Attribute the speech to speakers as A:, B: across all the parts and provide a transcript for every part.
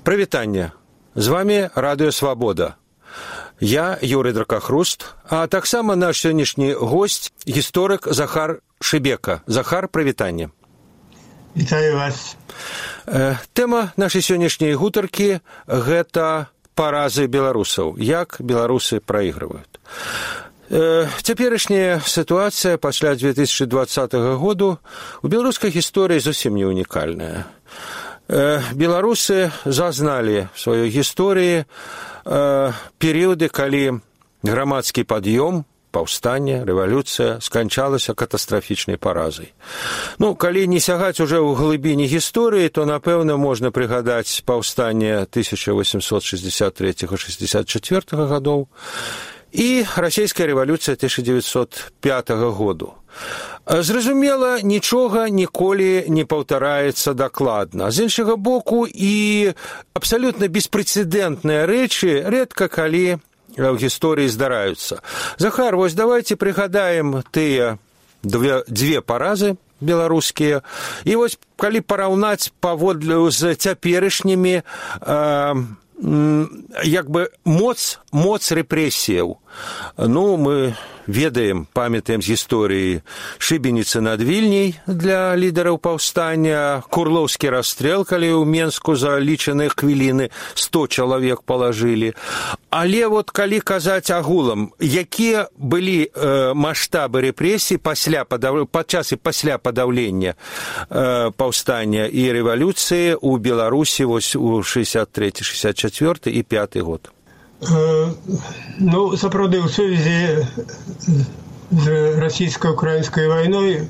A: Прывітанне. З вами Радыё Свабода. Я Юрый Дракахруст, а таксама наш сённяшні госць, гісторык Захар Шыбека. Захар, прывітанне.
B: Вітаю вас.
A: Тэма нашай сённяшняй гутаркі – гэта паразы беларусаў. Як беларусы праігрываюць. Цяперашняя сітуацыя пасля 2020 году у беларускай гісторыі зусім не унікальная. Беларусы зазналі в сваёй гісторыі перыяды, калі грамадскі пад'ём, паўстанне, рэвалюцыя сканчалася катастрафічнай паразай. Калі не сягаць уже ў глыбіні гісторыі, то, напэўна, можна прыгадаць паўстанне 1863-64 гадоў і расійская рэвалюцыя 1905 году. Зразумела, нічога ніколі не паўтараецца дакладна. З іншага боку, і абсалютна беспрэцэдэнтныя рэчы рэдка калі ў гісторыі здараюцца. Захар, вось давайце прыгадаем тыя дзве паразы беларускія. І вось калі параўнаць паводле з цяперашнімі моц рэпрэсіяў. Мы ведаем, памятаем з гісторыі шыбеніцы над Вільняй для лідараў паўстання, курлоўскі расстрэл, калі ў Менску за лічаныя хвіліны 100 чалавек палажылі. Але калі казаць агулам, якія былі маштабы рэпрэсій падчас і пасля падаўлення паўстання і рэвалюцыі ў Беларусі вось у 63, 64 і 5 год?
B: Сапраўды, у сувязі з расійска-украінскай вайной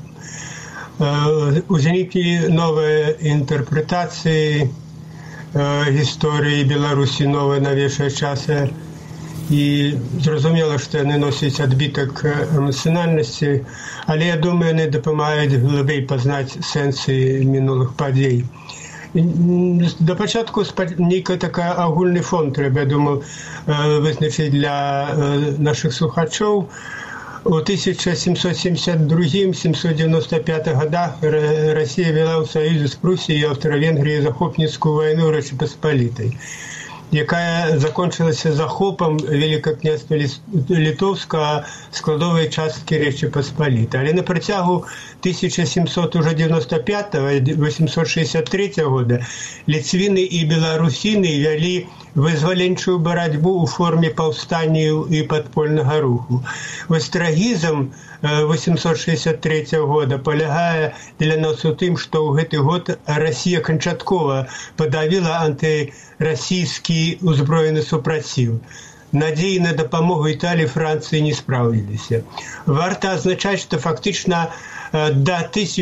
B: узніклі новыя інтэрпрэтацыі гісторыі Беларусі, новыя навейшыя часы, і зразумела, што яны носяць адбітак эмацыянальнасці, але, я думаю, яны дапамагаюць глыбей пазнаць сэнсы мінулых падзей. Да пачатку нейкі такі агульны фон трэба, я думаю, вызначыць для нашых слухачоў. У 1772-795 годах Расія вела ў саюзе з Прусіяй і Аўстра-Венгріяй захопніцкую вайну Рэчы Паспалітай, якая закончылася захопам Великага княства Літоўскага складовай часткі Рэчы Паспалітай. Але на працягу 1795-863 года ліцвіны і беларусіны вялі вызваленчую барацьбу ў форме паўстанняў і падпольнага руху. Вось трагізм 863 года палягае для нас у тым, што ў гэты год Расія канчаткова падавіла антырасійскі узброены супраціў. Надзеі на дапамогу Італіі, Францыі не спраўліліся. Варта азначаць, што фактычна да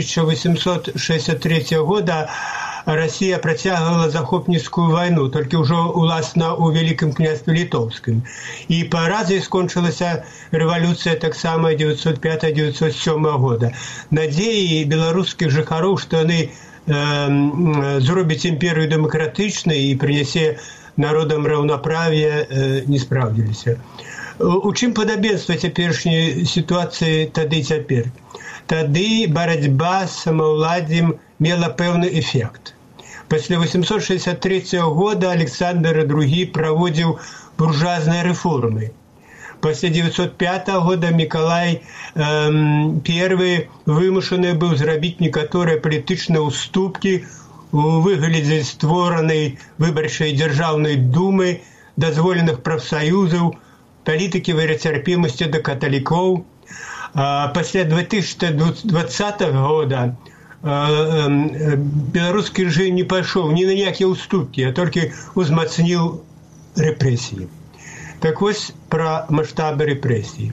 B: 1863 года Расія працягвала захопніцкую вайну, толькі ўжо уласна ў Великім княстве Літоўскім. І паразай скончылася рэвалюцыя таксама 905-907 года. Надзеі беларускіх жыхароў, што яны зробяць імперыю дэмакратычнай і прынясе народам раўнаправе, не спраўдзіліся. У чым падабенства цяперашняй сітуацыі тады і цяпер? Тады барацьба з самаўладдзем мела пэўны эфект. Пасля 863 года Александр II праводзіў буржуазныя рэформы. Пасля 905 года Мікалай I вымушаны быў зрабіць некаторыя палітычныя ўступкі у выглядзе створанай выбарчай дзяржаўнай думы, дазволеных прафсаюзаў, палітыкі верацярпімасці да каталікоў. Пасля 2020 года беларускі рэжым не пайшоў ні на ніякія ўступкі, а толькі узмацніў рэпрэсіі. Так вось пра маштабы рэпрэсій.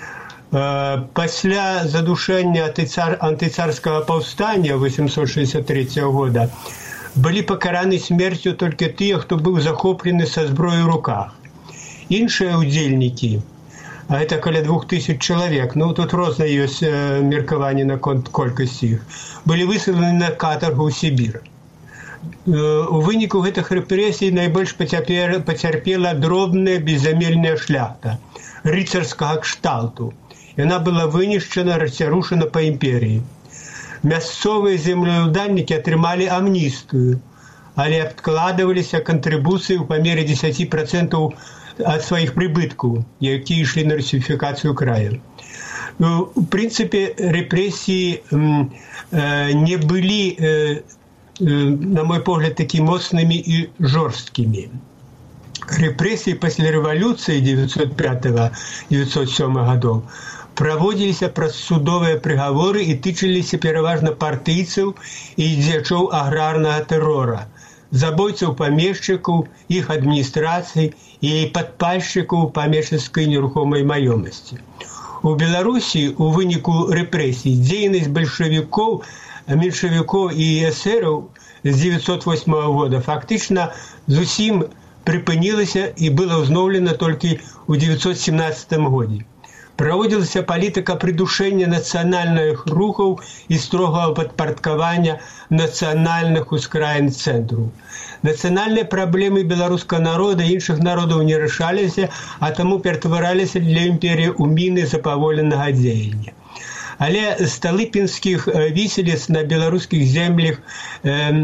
B: Пасля задушэння антыцарскага паўстання 863 года былі пакараны смерцю толькі тыя, хто быў захоплены са зброяй у руках. Іншыя ўдзельнікі, а гэта каля 2000 чалавек, тут рознае ёсць меркаванне наконт колькасці іх, былі выселены на катаргу ў Сібір. У выніку гэтых рэпрэсій найбольш пацярпела дробная беззямельная шляхта рыцарскага кшталту. Яна была вынішчана, расцярушана па імперіі. Мясцовыя землеўладальнікі атрымалі амністыю, але адкладваліся кантрыбуцыі ў памере 10% ад сваіх прыбыткаў, якія ішлі на русіфікацыю краю. В прынцыпе, рэпрэсіі не былі, на мой погляд, такі моцнымі і жорсткімі. Рэпрэсіі пасля рэвалюцыі 905-907 гадоў праводзіліся праз судовыя прыгаворы і тычыліся пераважна партыйцаў і дзячоў аграрнага тэрора, забойцаў памешчыкаў, іх адміністрацый і падпальшчыкаў памешчыцкай нерухомай маёмасці. У Беларусі у выніку рэпрэсій дзейнасць бальшавікоў, меншавікоў і эсэраў з 908 года фактычна зусім прыпынілася і была ўзноўлена толькі ў 917 годзе. Праводзілася палітыка прыдушэння нацыянальных рухаў і строгага падпарадкавання нацыянальных ускраін цэнтру. Нацыянальныя праблемы беларускага народа і іншых народаў не рашаліся, а таму ператвараліся для імперіі ў міны запаволенага дзеяння. Але сталыпінскіх віселіц на беларускіх землях, я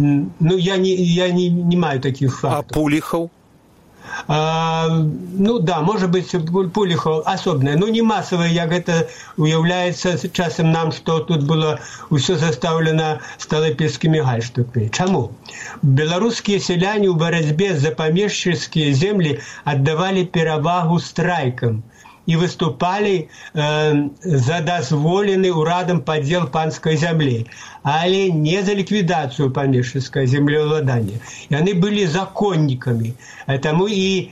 B: не маю такіх фактаў.
A: А Пуліхаў?
B: Можа быць, Пуліхаў асобнае, не масавае, як гэта уяўляецца часам нам, што тут было ўсё застаўлена сталыпінскімі гальштукамі. Чаму? Беларускія сяляне ў барацьбе за памешчыцкія землі аддавалі перавагу страйкам і выступалі за дазволены ўрадам падзел панскай зямлі, але не за ліквідацыю памешчыцкага землеўладання. Яны былі законнікамі, таму і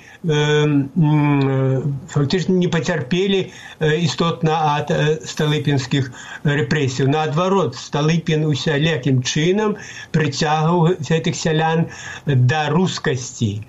B: фактычна не пацярпелі істотна ад сталыпінскіх рэпрэсій. Наадварот, Сталыпін усялякім чынам прыцягваў гэтых сялян да рускасці.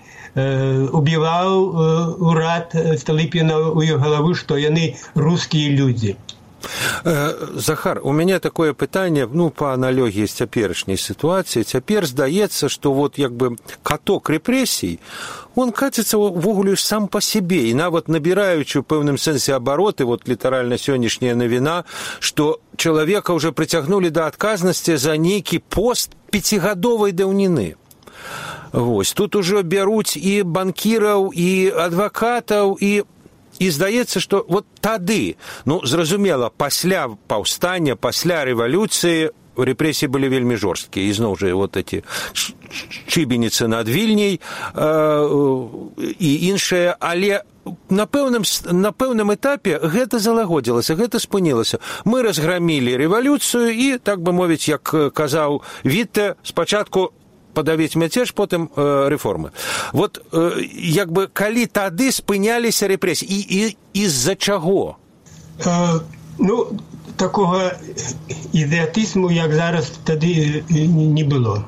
B: Убіваў урад Сталыпіна ў іх галавы, што яны рускія людзі.
A: Захар, у меня такое пытанне, по аналогіі з цяперашняй сітуацыі. Цяпер здаецца, што каток рэпрэсій, он каціцца ўвогуле сам па сябе, і нават набіраючы ў пэўным сэнсе абароты, літаральна сённяшняя навіна, што чалавека ўжо прыцягнулі да адказнасці за нейкі пост 5гадовай даўніны. Тут ужо бяруць і банкіраў, і адвакатаў, і здаецца, што тады, зразумела, пасля паўстання, пасля рэвалюцыі рэпрэсіі былі вельмі жорсткія. І зноў жа эти шыбеніцы над Вільняй і іншыя, але на пэўным этапе гэта залагодзілася, гэта спынілася. Мы разграмілі рэвалюцыю і, так бы мовіць, як казаў Вітте, спачатку падавіць мяцеж, потым рэформы. Калі тады спыняліся рэпрэсіі, і з-за чаго?
B: Такога ідыятызму, як зараз, тады не было.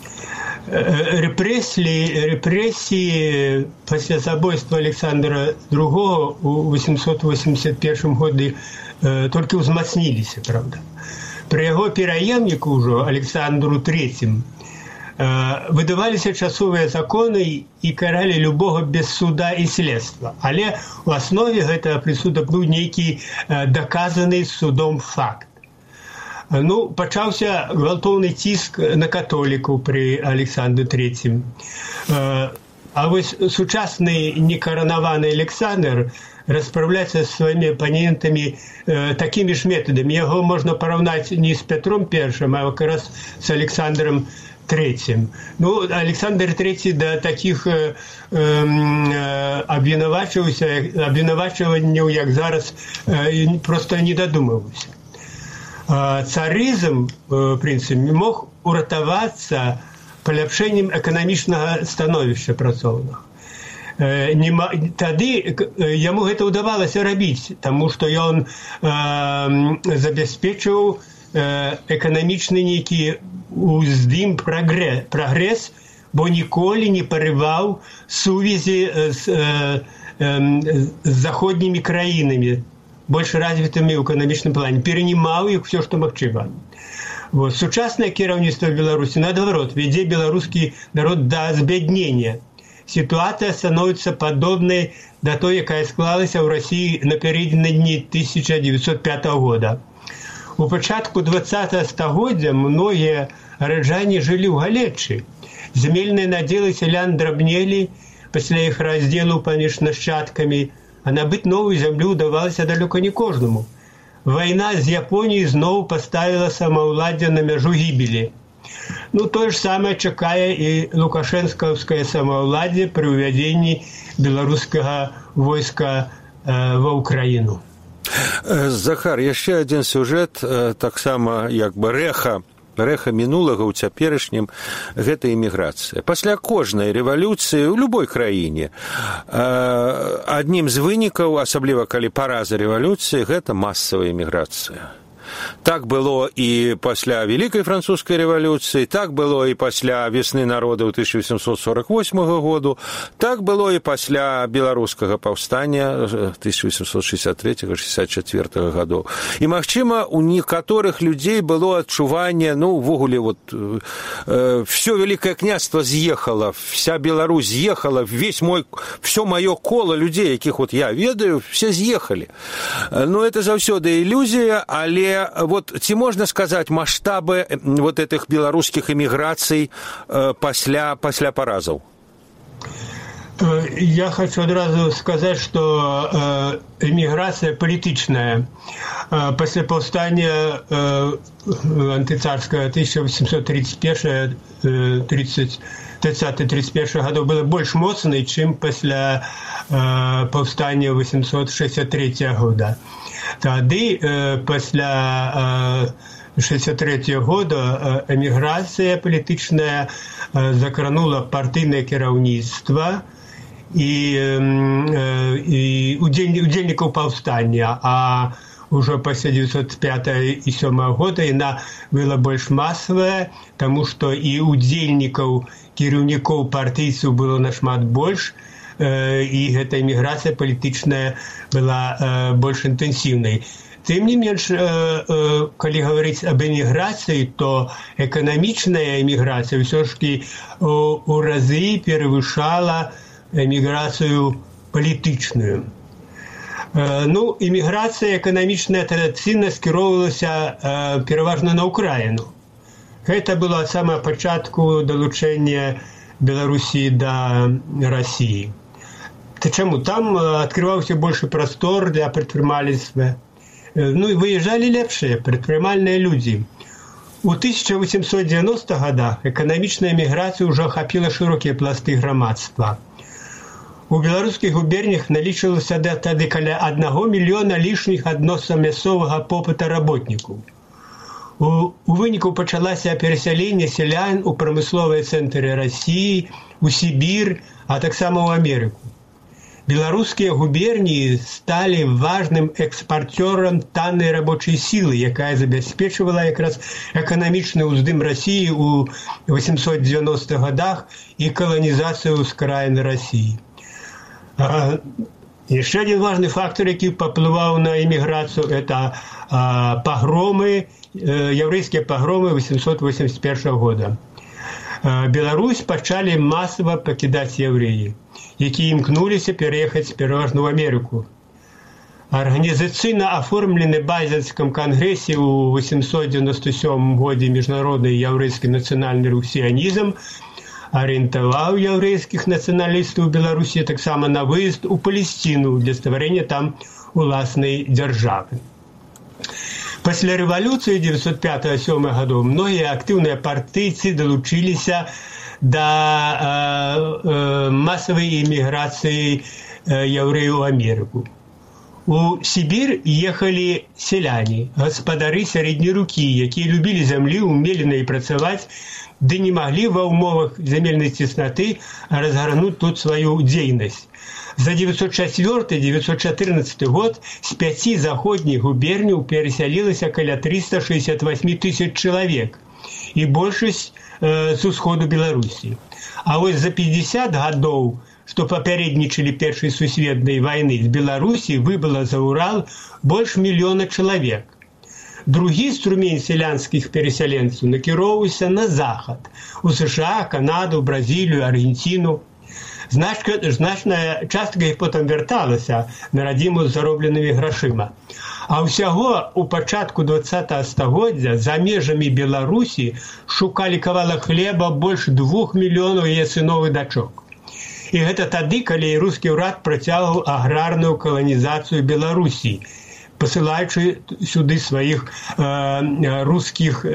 B: Рэпрэсіі пасля забойства Александра II у 881 году толькі ўзмацніліся, правда. Пры яго пераемніку ўжо, Александру III, выдаваліся часовыя законы і каралі любога без суда і следства. Але ў аснове гэтага прысудак быў нейкі даказаны судом факт. Пачаўся гвалтоўны ціск на католікаў пры Александры III. А сучасны некаранаваны Александр распраўляецца з сваімі апанентамі такімі ж метадамі. Яго можна параўнаць не з Петром I, а якраз з Александром III. Александр III да такіх абвінавачванняў, як зараз, проста не дадумаўся. Царызм, в прынцыпе, мог уратавацца паляпшэннем эканамічнага становішча працоўнага. Тады яму гэта ўдавалася рабіць, таму што ён забяспечыў эканамічны нейкі уздым прагрэс, бо ніколі не парываў сувязі з заходнімі краінамі, больш развітымі ў эканамічным плане, перанімаў іх усё, што магчыма. Сучаснае кіраўніцтва Беларусі, наадварот, вядзе беларускі народ да збяднення. Сітуацыя становіцца падобнай да той, якая склалася ў Расіі напярэдадні 1905 года. У пачатку 20 стагоддзя многія гараджане жылі ў Галеччы. Земельные наделы селян драбнели пасля іх раздзелу паміж нашчадкамі, а набыць новую зямлю ўдавалася далёка не кожнаму. Вайна з Японіяй зноў паставіла самаўладдзе на мяжу гібелі. Тое ж самае чакае і лукашэнкаўскае самаўладдзе пры ўвядзенні беларускага войска ва ўкраіну.
A: Захар, яшчэ адзін сюжэт, таксама як бы рэха мінулага ў цяперашнім, гэта эміграцыя. Пасля кожнай рэвалюцыі ў любой краіне аднім з вынікаў, асабліва калі параза рэвалюцыі, гэта масавая эміграцыя. Так было і пасля Вялікай французскай рэвалюцыі, так было і пасля весны народаў 1848 году, так было і пасля беларускага паўстання 1863-64 гадоў. І, магчыма, у некаторых людзей было адчуванне, увогуле, всё Вялікае княства з'ехала, вся Беларусь з'ехала, всё маё коло людзей, якіх я ведаю, все з'ехалі. Это заўсёды ілюзія, але ці можна сказаць маштабы этих беларускіх эміграцый пасля паразаў?
B: Я хочу одразу сказать, что эмиграция политичная после повстания антицарского 1831-30-31 годов было больше моцной, чем после повстания 863 года. Тады, пасля 1963 года, эміграцыя палітычная закранула партыйнае кіраўніцтва і удзельнікаў паўстання, а ўжо пасля 1905 і 1907 года яна была больш масавая, таму што і удзельнікаў кіраўнікоў партыйцаў было нашмат больш, і гэта эміграцыя палітычная была больш інтэнсіўнай. Тым не менш, калі гаварыць аб эміграцыі, то эканамічная эміграцыя ўсё ж такі у разы перавышала эміграцыю палітычную. Эміграцыя эканамічная традыцыйна скіроўвалася пераважна на ўкраіну. Гэта было ад самага пачатку далучэння Беларусі да Расіі. Чаму? Там адкрываўся большы прастор для прадпрымальніцтва. І выязджалі лепшыя прадпрымальныя людзі. У 1890-х годах эканамічная эміграцыя ўжо ахапіла шырокія пласты грамадства. У беларускіх губернях налічвалася тады каля 1 мільёна лішніх адносна мясцовага попыта работнікаў. У выніку пачалася перасяленне сялян у прамысловыя цэнтры Расіі, у Сібір, а таксама ў Амерыку. Беларускія губерніі сталі важным экспарцёрам таннай рабочай сілы, якая забяспечвала якраз эканамічны ўздым Расіі ў 890-х годах і каланізацыю ўскраіны Расіі. Яшчэ адзін важны фактор, які паплываў на эміграцыю, это пагромы, яўрэйскія пагромы 881 года. Беларусь пачалі масава пакідаць яўрэі, якія імкнуліся пераехаць пераважна ў Амерыку. Арганізацыйна аформлены Базельскім кангрэсе ў 897 годзе міжнародны яўрэйскі нацыянальны рух сіянізм арыентаваў яўрэйскіх нацыяналістаў Беларусі таксама на выезд у Палесціну для стварэння там уласнай дзяржавы. Пасля рэвалюцыі 1905-1907 гадоў многія актыўныя партыйцы далучыліся да масавай эміграцыі яўрэяў у Амерыку. У Сібір ехалі селяне, гаспадары сярэдняй рукі, якія любілі зямлі, умелі на і працаваць, ды не маглі ва ўмовах зямельнай цеснаты разгарнуць тут сваю дзейнасць. За 904-914 год з 5 заходніх губерняў перасялілася каля 368 тысяч чалавек, і большасць з усходу Беларусі. А вось за 50 гадоў, што папярэднічалі Першай сусветнай вайны, з Беларусі выбыла за Урал больш мільёна чалавек. Другі струмень сялянскіх перасяленцаў накіроўваўся на захад, у США, Канаду, Бразілію, Аргенціну. Значна частка їх потім верталася на радзіму з заробленими грошима. А ўсяго у пачатку 20-го стагоддзя за межамі Беларусі шукалі кавалак хлеба больш 2 мільёнаў яе сыноў і дачок. І гэта тады, калі рускі ўрад працягваў аграрную каланізацыю Беларусі, посылаючы сюды сваіх рускіх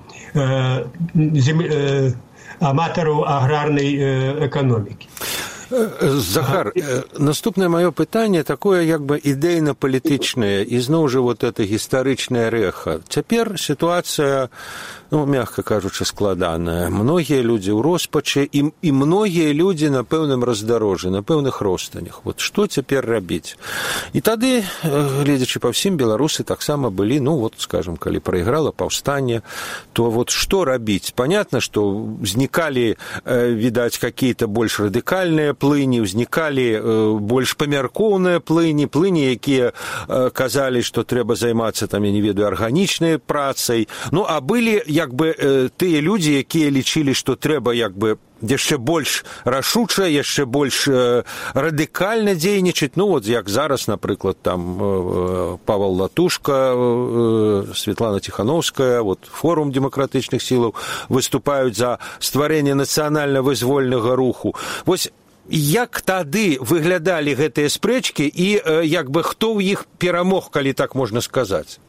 B: аматараў аграрнай эканомікі.
A: Захар, наступнае маё пытанне такое як бы ідэйна-палітычнае і зноў жа вот это гістарычнае рэха. Цяпер сітуацыя, ну, мягка кажучы, складаная. Многія людзі ў роспачы і многія людзі на пэўным раздарожжы, на пэўных ростанях. Вот што цяпер рабіць? І тады, гледзячы па ўсім, беларусы таксама былі, ну, вот, скажем, калі прайграла паўстанне, то вот што рабіць? Понятно, што знікалі, відаць, какие-то больш радыкальныя плыні, узнікалі больш памяркоўныя плыні, якія казалі, што трэба займацца, там, я не ведаю, арганічнай працай. Ну, а былі, як бы, тыя людзі, якія лічылі, што трэба, як бы, яшчэ больш рашуча, яшчэ больш радыкальна дзейнічаць. Ну, вот, як зараз, напрыклад, там, Павел Латушка, Светлана Тихановская, вот, форум демократычных сілаў выступаюць за стварэнне нацыянальна-вызвольнага руху. Вось, як тады выглядалі гэтыя спрэчкі і як бы хто ў іх перамог, калі так можна сказаць?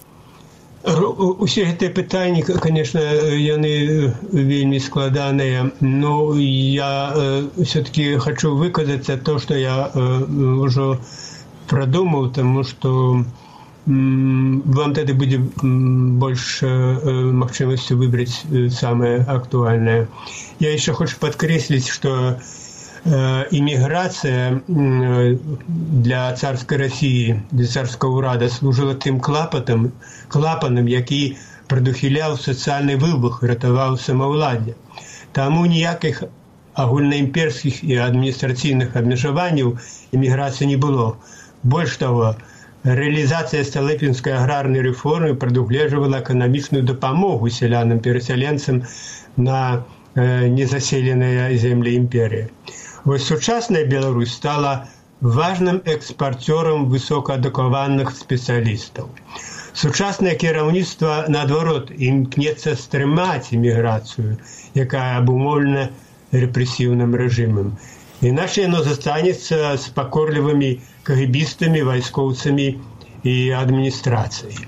B: Усе гэтыя пытанні, конечно, яны вельмі складаныя, но я все-таки хочу выказаць то, что я ўжо продумаў, тому что вам тады будзе больш магчымасцю выбраць самае актуальнае. Я еще хочу подкрэсліць, что иммиграция для царской России, для царского урада служила тем клапаном, який предухилял социальный выбух и ратовал самовладдя. Тому ніяких агульноімперских и административных обмежеваний иммиграции не было. Больше того, реализация Столыпинской аграрной реформы предугледживала экономичную допомогу селянам-переселенцам на незаселенные земли империи. Вось сучасная Беларусь стала важным экспортером высокоадукаваных специалистов. Сучасное кіраўніцтва, наадварот, імкнецца стрымаць імміграцыю, якая абумоўлена рэпрэсіўным рэжымам. Іначай яно застанецца з пакорлівымі кагебістамі, вайскоўцамі і адміністрацыяй.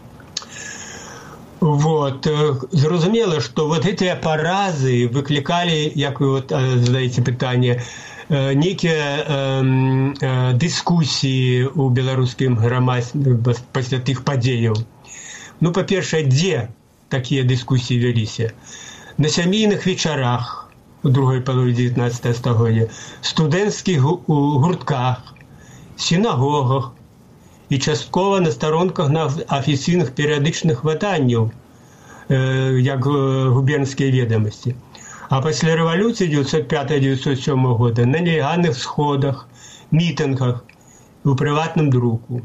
B: Вот. Зразумела, што вот гэтыя паразы выклікалі, як вы вот задаеце пытанне, нейкія дыскусіі ў беларускім грамадстве пасля тых падзеяў. Ну, па-першае, дзе такія дыскусіі вяліся? На сямейных вечарах у другой палове 19 стагоддзя, студэнцкіх гуртках, сінагогах, і часткова на старонках на афіцыйных перыядычных выданняў, як губернскія ведамасці. А пасля рэвалюцыі 1905-1907 года на нелегальных сходах, мітынгах, у прыватным друку.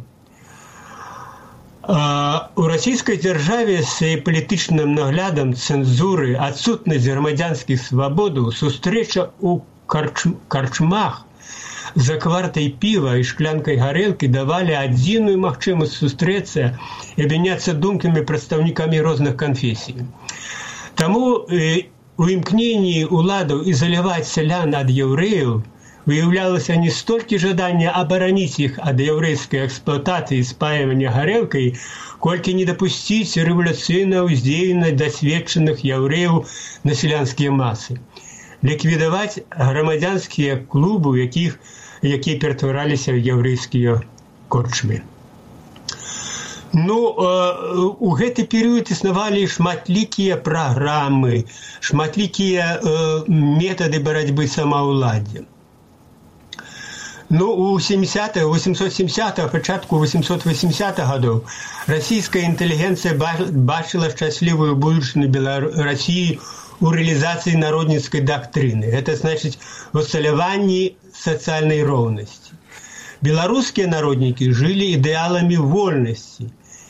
B: У расійскай дзяржаве з яе палітычным наглядам цэнзуры, адсутнасць грамадзянскіх свабодаў, сустрэча ў карчмах за квартай піва і шклянкай гарэлкі давалі адзіную магчымасць сустрэцца і абмяняцца думкамі прадстаўнікамі розных канфесій. Таму у імкненні ўладаў ізаляваць сялян ад яўрэяў выяўлялася не столькі жаданне абараніць іх ад яўрэйскай эксплуатацыі і спальвання гарэлкай, колькі не дапусціць рэвалюцыйна ўздзеяння дасведчаных яўрэяў на сялянскія масы. Ліквідаваць грамадзянскія клубы, якія ператвараліся ў яўрэйскія корчмы. Ну, у гэты перыяд існавалі шматлікія праграмы, шматлікія метады барацьбы самаўладдзя. Ну, у 870-х, пачатку 880-х гадоў расійская інтэлігенцыя бачыла шчаслівую будучыню Расіі у реализации народницкой доктрины. Это значит в усталявании социальной ровности. Белорусские народники жили идеалами вольности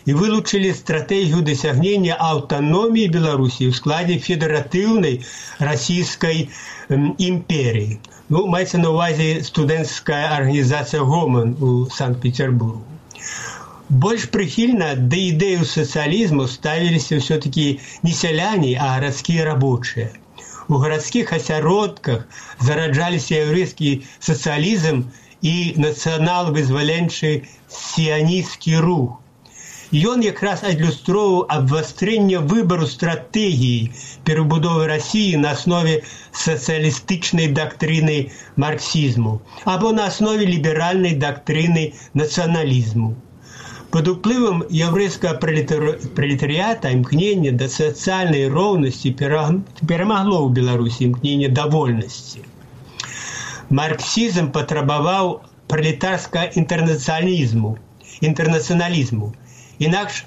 B: и вылучили стратегию досягнения автономии Белоруссии в складе федеративной Российской империи. Ну, мається на увазі студентська організація «Гомон» у Санкт-Петербургу. Больше прихильно до идеи социализма ставились все-таки не селяне, а городские рабочие. У городских осяродках зараджались еврейский социализм и национал-вызволенчий сионистский рух. І он якраз адлюстровував обострення вибору стратегії перебудови Росії на основі соціалістичної доктрини марксизму або на основі ліберальної доктрини націоналізму. Под впливом єврейського пролетаріата імкнення до соціальної рівності перемогло у Білорусі імкнення до вольності. Марксизм потребував пролетарського інтернаціоналізму. Інакш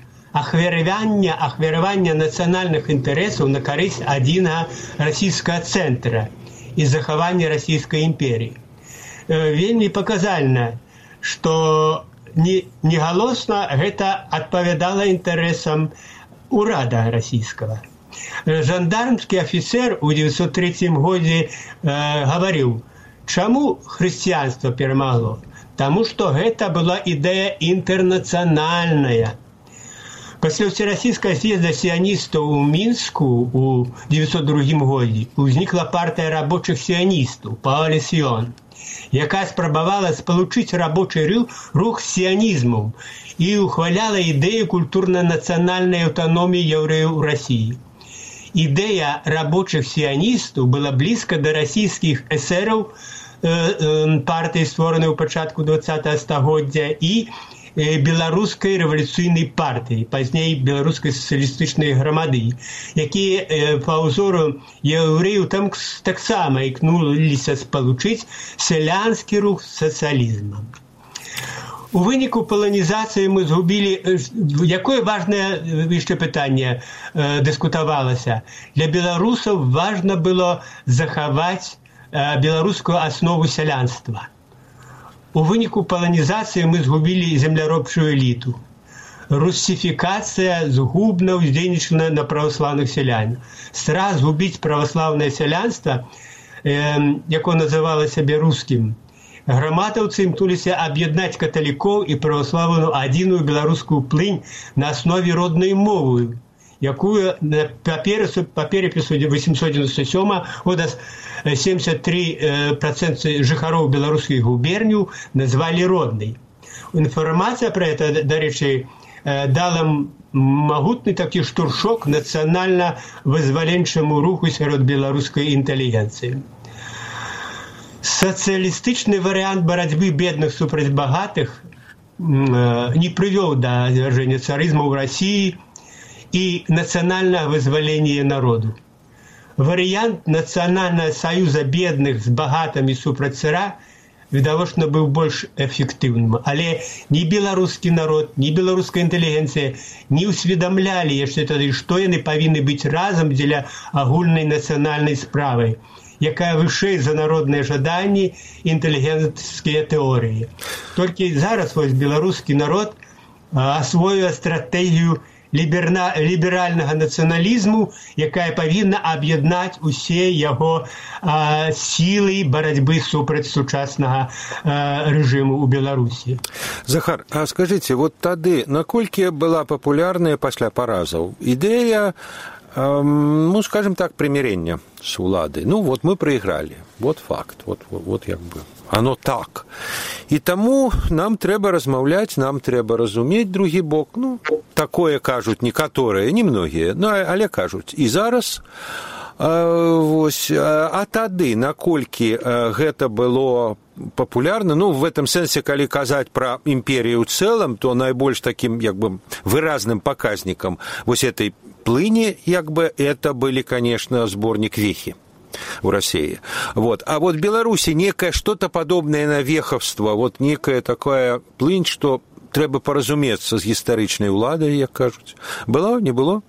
B: ахвярування національних інтересів на користь одного російського центра і заховання Російської імперії. Вельми показально, що неголосно гэта адпавядала інтарэсам урада расійскага. Жандармскі афіцер у 1903 годзе гаварыў, чаму хрысціянства перамагло? Таму што гэта была ідэя інтэрнацыянальная. Пасля ўсерасійскага з'езда сіяністаў у Мінску у 1902 годзе узнікла партыя рабочых сіяністаў «Коаліцыён», якая спрабавала спалучыць рабочы рух з сіянізмам і ухваляла ідэю культурна-нацыянальнай аўтаноміі яўрэяў у Расіі. Ідэя рабочых сіяністаў была блізка да расійскіх эсераў, партыі, створанай у пачатку 20-го стагоддзя, і беларускай рэвалюцыйнай партыі, пазней беларускай сацыялістычнай грамады, якія па ўзору яўрэяў там таксама імкнуліся спалучыць сялянскі рух з сацыялізмам. У выніку паланізацыі мы згубілі, якое важнае яшчэ пытанне дыскутавалася. Для беларусаў важна было захаваць беларускую аснову сялянства. У выніку паланізацыі мы згубілі земляробчую эліту. Руссифікацыя згубна ўздзейнічана на праваслаўных сялян. Страх згубіць праваслаўнае сялянства, якое называла сябе рускім, граматаўцы імкнуліся аб'яднаць каталікоў і праваслаўную адзіную беларускую плынь на аснове роднай мовы, якую па перапісу 897 года 73% жыхароў беларускіх губерняў назвалі роднай. Інфармацыя пра гэта, дарэчы, дала магутны такі штуршок нацыянальна-вызваленчаму руху сярод беларускай інтэлігенцыі. Сацыялістычны варыянт барацьбы бедных супраць багатых не прывёў да звяржэння царызму ў Расіі и национальное вызволение народу. Вариант национального союза бедных с богатыми супраць цара відавочна быў больш эфектыўным. Але ні беларускі народ, ні беларуская інтэлігенцыя не ўсведамлялі яшчэ тады, што яны павінны быць разам дзеля агульнай нацыянальнай справы, якая вышэй за народныя жаданні і інтэлігенцкія тэорыі. Толькі зараз вось беларускі народ асвоіў стратэгію ліберальнага нацыяналізму, якая павінна аб'яднаць усе яго сілы барацьбы супраць сучаснага рэжыму ў Беларусі.
A: Захар, а скажыце, вот тады наколькі была папулярная пасля паразаў ідэя, ну, скажем так, примирения с уладой? Ну, вот мы проиграли, вот факт, вот як бы. Оно так. І таму нам трэба размаўляць, нам трэба разумець другі бок. Ну, такое кажуць некаторыя, не многія, ну, але кажуць. І зараз, вось, а тады, наколькі гэта было папулярна, ну, в этом сэнсе, калі казаць пра імперію ў цэлым, то найбольш такім, як бы, выразным паказнікам вось этой плыни, як бы, это были, конечно, сборник «Вехи» в России. Вот. А вот в Беларуси некое что-то подобное на веховство, вот некая такая плынь, что трэба паразумецца з гістарычнай уладай, як кажуць. Было, не было?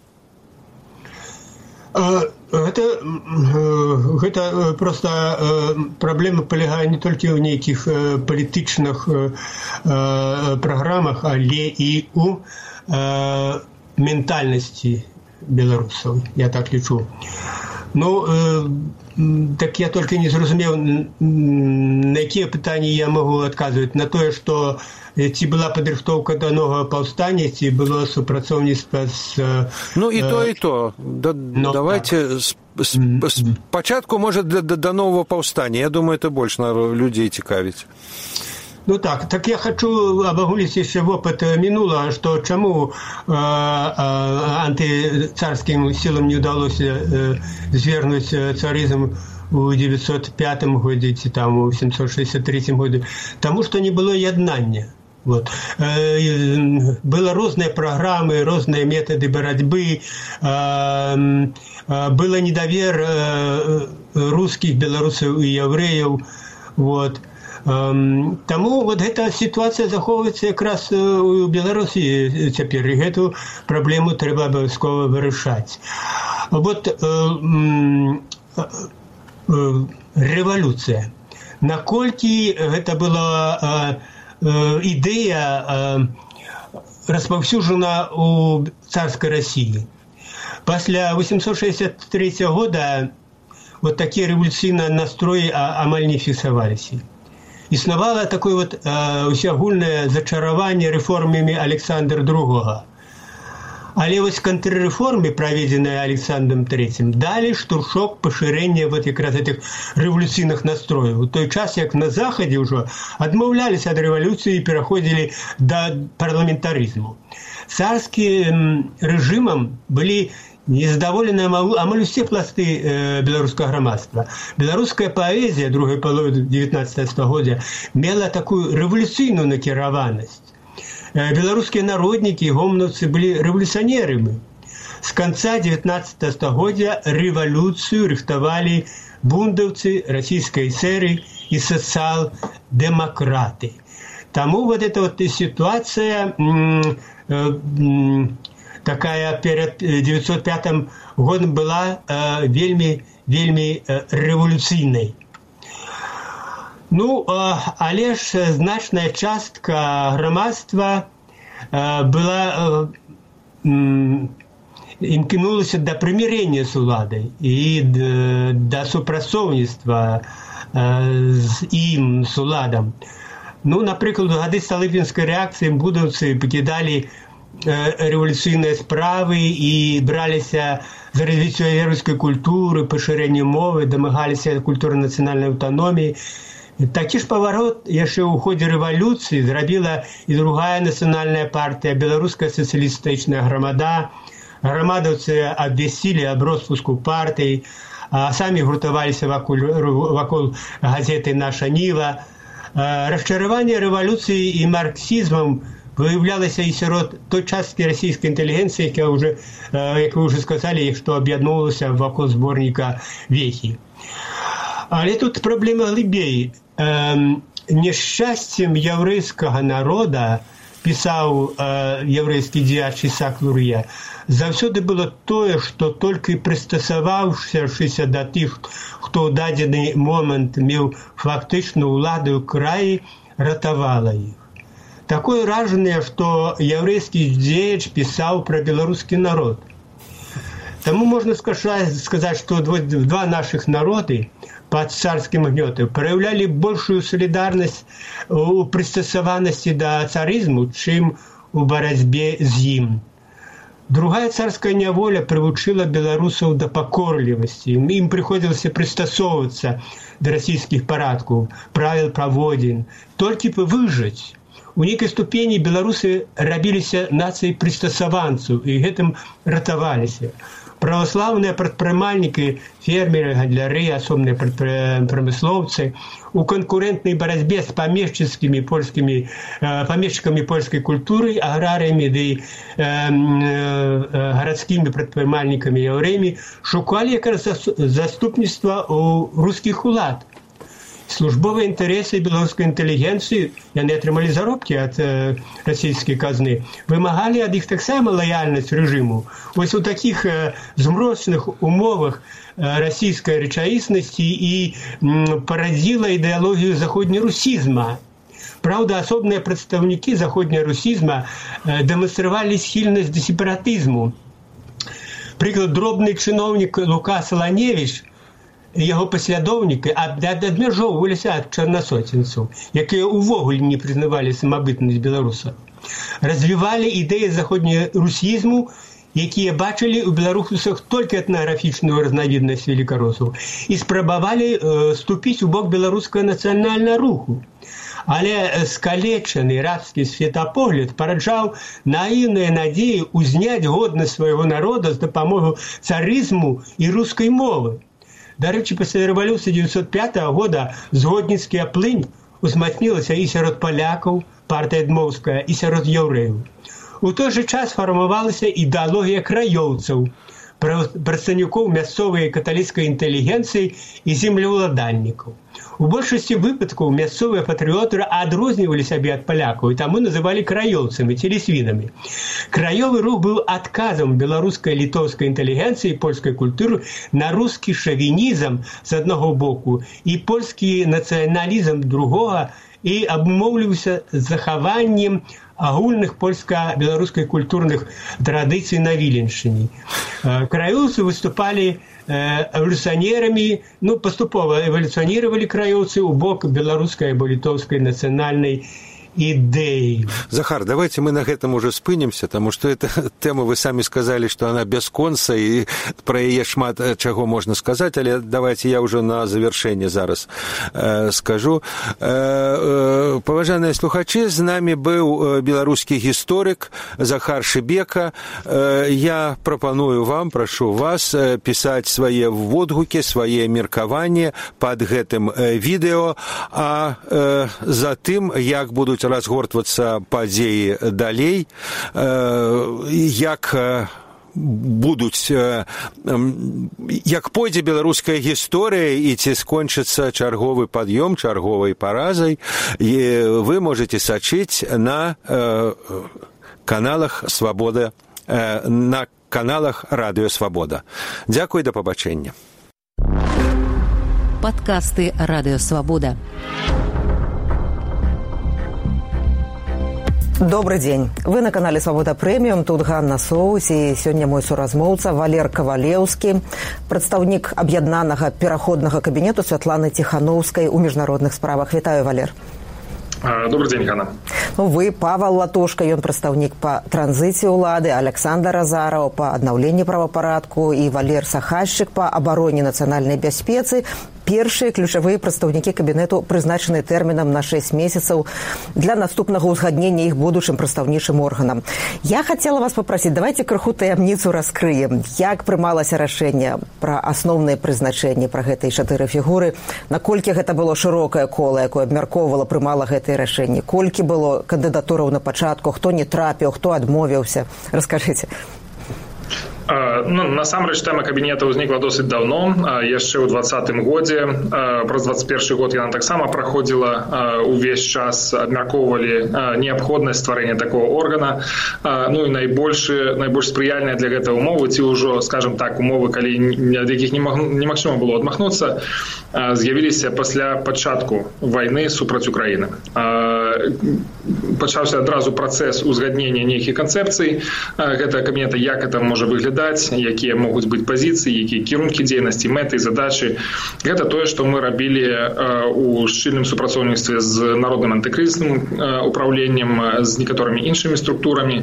B: Гэта просто праблема палягае не толькі ў нейкіх палітычных праграмах, але і ў ментальнасці беларусаў, я так лічу. Ну, так я толькі не зразумеў, на якія пытанні я магу адказваць. На тое, што ці была падрыхтоўка да новага паўстання, ці было супрацоўніцтва з...
A: Ну, і то, і то. Давайте спачатку, можа, да новага паўстання. Я думаю, это больш людзей цікавіць.
B: Ну так я хочу обогулить еще в опыт минулого, что чему антицарским силам не удалось свергнуть царизм у 905 году, там, у 763 году, потому что не было яднания. Вот. Было разные программы, разные методы борьбы, было недовер русских, белорусов и евреев. Вот. Таму вот эта ситуацыя захоўваецца якраз у Беларусі цяпер, і гэту праблему трэба абавязкова вырашаць. Вот рэвалюцыя. Наколькі гэта была ідэя распаўсюджана у царскай Расіі. Пасля 863 года вот такія рэвалюцыйныя настроі амаль не фіксаваліся. Існавала такое вот усеагульнае зачараванне рэформамі Александра II. Але вось контррэформы, праведзеныя Александром III, далі штуршок пашырэння вот якраз этих рэвалюцыйных настрояў. У той час, як на Захадзе ўжо адмаўляліся ад рэвалюцыі і пераходзілі да парламентарызму. Царскім рэжымам былі незадаволены амаль усе пласты беларускага грамадства. Беларуская паэзія другой паловы 19 стагоддзя мела такую рэвалюцыйную накіраванасць. Беларускія народнікі і гомнаўцы былі рэвалюцыянерамі. З канца 19 стагоддзя рэвалюцыю рыхтавалі бундаўцы, расійскія эсеры і сацыял-дэмакраты. Таму вот эта вот ситуация такая перед 905 годом была вельмі рэвалюцыйнай. Ну, але ж значная частка грамадства была імкнулася да прымірэння з уладай і да супрацоўніцтва з ім, з уладам. Ну, напрыклад, у гады сталыпінскай рэакцыі будаўцы пакідалі рэвалюцыйныя справы і браліся за развіццё верскай культуры, пашырэнне мовы, дамагаліся культурна-нацыянальнай аўтаноміі. Такі ж паварот яшчэ ў ходзе рэвалюцыі зрабіла і другая нацыянальная партыя, беларуская сацыялістычная грамада. Грамадаўцы абвясцілі аб роспуску партыі, а самі гуртаваліся вакол газеты «Наша Ніва». Расчараванне рэвалюцыі і марксізмам выявлялася і сярод той часткі расійскай інтэлігенцыі, як вы ўжо сказалі, што аб'ядноўвалася вакол зборніка «Вехі». Але тут праблема глыбей. Няшчасцем яўрэйскага народа, пісаў яўрэйскі дзеяч Ісаак Лур'е, заўсёды было тое, што толькі прыстасаваўшыся да тых, хто ў дадзены момант меў фактычную ўладу ў краі, ратавала іх. Такое ражанне, што яўрэйскі дзеяч пісаў пра беларускі народ. Таму можна сказаць, што два нашых народы пад царскім гнётам праяўлялі большую салідарнасць у прыстасаванасці да царызму, чым у барацьбе з ім. Другая царская няволя прывучыла беларусаў да пакорлівасці. Ім прыходзілася прыстасоўвацца да расійскіх парадкаў, правіл, паводзін, толькі выжыць. У нейкай ступені беларусы рабіліся нацыяй прыстасаванцаў і гэтым ратаваліся. Праваслаўныя прадпрымальнікі, фермеры, гандляры, асобныя прамыслоўцы у канкурэнтнай барацьбе з памешчыкамі польскай культуры, аграрыямі ды гарадскімі прадпрымальнікамі яўрэямі шукалі якраз заступніцтва ў рускіх улад. Службовыя інтарэсы беларускай інтэлігенцыі, яны атрымалі заробкі ад расійскай казны, вымагалі ад іх таксама лаяльнасць рэжыму. Вось у такіх змрочных умовах расійскай рэчаіснасці і парадзіла ідэалогію заходнерусізма. Праўда, асобныя прадстаўнікі заходняга русізма дэманстравалі схільнасць да сепаратызму. Прыклад, дробны чыноўнік Лука Саланевіч, яго паслядоўнікі адмяжоўваліся ад чарнасоценцаў, якія ўвогуле не прызнавалі самабытнасць беларусаў. Развівалі ідэі заходняга русізму, якія бачылі ў беларусах толькі этнаграфічную разнавіднасць велікаросаў і спрабавалі ступіць у бок беларускага нацыянальнага руху. Але скалечаны рабскі светапогляд параджаў наіўныя надзеі ўзняць годнасць свайго народа з дапамогай царызму і рускай мовы. Дарэчы, пасля рэвалюцыі 1905 года згодніцкая плынь узмацнілася і сярод палякаў, партыя Дмоўская, і сярод яўрэяў. У той жа час фармавалася ідэалогія краёўцаў, прадстаўнікоў мясцовай каталіцкай інтэлігенцыі і землеўладальнікаў. У большасці выпадкаў мясцовыя патрыёты адрознівалі сябе ад палякаў і таму называлі краёўцамі ці лісвінамі. Краёвы рух быў адказам беларускай літоўскай інтэлігенцыі і польскай культуры на рускі шавінізм з аднаго боку і польскі нацыяналізм другога і абумоўліваўся захаваннем агульных польска-беларускай культурных традыцый на Віленшчыне. Краёўцы выступалі эвалюцыянерамі, паступова эвалюцыянировали краёўцы ў бок беларускай або літоўскай нацыянальнай идеи.
A: Захар, давайте мы на этом уже спынемся, потому что эта тема, вы сами сказали, что она бясконца, и про яе шмат чаго можно сказать, але давайте я уже на завершение зараз скажу. Паважаныя слухачы, з нами быў беларускі гісторык Захар Шыбека. Я прапаную вам, прашу вас пісаць свае водгукі, свае меркаванні пад гэтым відэо, а затым, як будуць разгортвацца падзеі далей, як будуць, як пойдзе беларуская гісторыя і ці скончыцца чарговы пад'ём, чарговай паразай, вы можете сачыць на каналах Свабода, на каналах Радыё Свабода. Дзякуй, да пабачэння.
C: Падкасты Радыё Свабода.
D: Добрый день. Вы на канале «Свобода Премиум». Тут Ганна Соус и сегодня мой суразмоўца Валер Кавалеўскі, прадстаўнік аб'яднанага пераходнага кабінету Святланы Ціхановскай у міжнародных справах. Вітаю, Валер.
E: Добрый день, Ганна.
D: Вы, Павел Латушка, ён прадстаўнік па транзіце ўлады, Александр Азараў па аднаўленні правапарадку і Валер Сахальшчык па абароне нацыянальнай бяспецы. Першыя ключавыя прадстаўнікі кабінету прызначаны тэрмінам на 6 месяцаў для наступнага ўзгаднення іх будучым прадстаўнічым органам. Я хацела вас папрасіць, давайте крыху таямніцу раскрыем. Як прымалася рашэнне пра асноўныя прызначэнні пра гэтыя 4 фігуры, наколькі гэта было шырокае кола, якое абмяркоўвала, прымала гэтыя рашэнні, колькі было кандыдатураў на пачатку, хто не трапіў, хто адмовіўся. Раскажыце.
E: Насамрэч, тэма кабінета ўзнікла досыць даўно, яшчэ ў 2020 годзе. Праз 21 год яна таксама праходзіла, увесь час абмяркоўвалі неабходнасць стварэння такого органа. І найбольш спрыяльныя для гэтага умовы, ці ўжо, скажем так, умовы, калі ад якіх немагчыма было адмахнуцца, з'явіліся пасля пачатку вайны супраць Украіны. Пачаўся адразу працэс узгаднення нейкіх канцэпцый гэтага кабінета, як это можа выглядаць, якія могуць быць пазіцыі, якія кірункі дзейнасці, мэты, задачы. Гэта тое, што мы рабілі у шчыльным супрацоўніцтве з народным антыкрызісным управленнем, з некаторымі іншымі структурамі.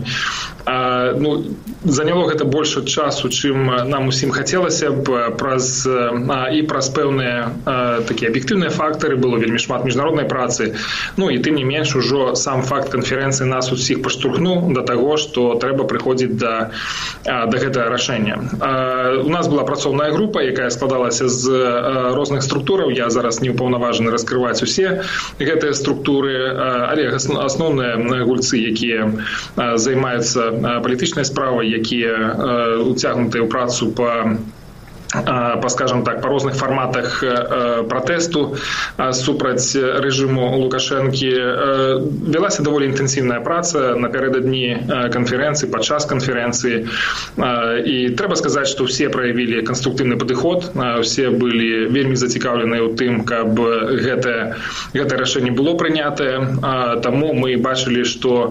E: Заняло гэта больше часу, чым нам усім хацелася б, праз пэўныя такія аб'ектыўныя фактары, было вельмі шмат міжнароднай працы. І тым не менш, ужо сам факт канферэнцыі нас усіх падштурхнуў да таго, што трэба прыходзіць да гэтага рашэння. У нас была працоўная група, якая складалася з розных структураў. Я зараз не ўпаўнаважаны раскрываць усе гэтыя структуры, але асноўныя гульцы, якія займаюцца палітычнай справай, якія уцягнутыя ў працу па скажем так, по розных форматах протесту супраць рэжыму Лукашэнкі. Велася даволі інтэнсіўная праца напярэдадні канферэнцыі, падчас канферэнцыі. І трэба сказаць, што ўсе праявілі канструктыўны падыход, усе былі вельмі зацікаўленыя ў тым, каб гэтае рашэнне было прынятае. Таму мы бачылі, што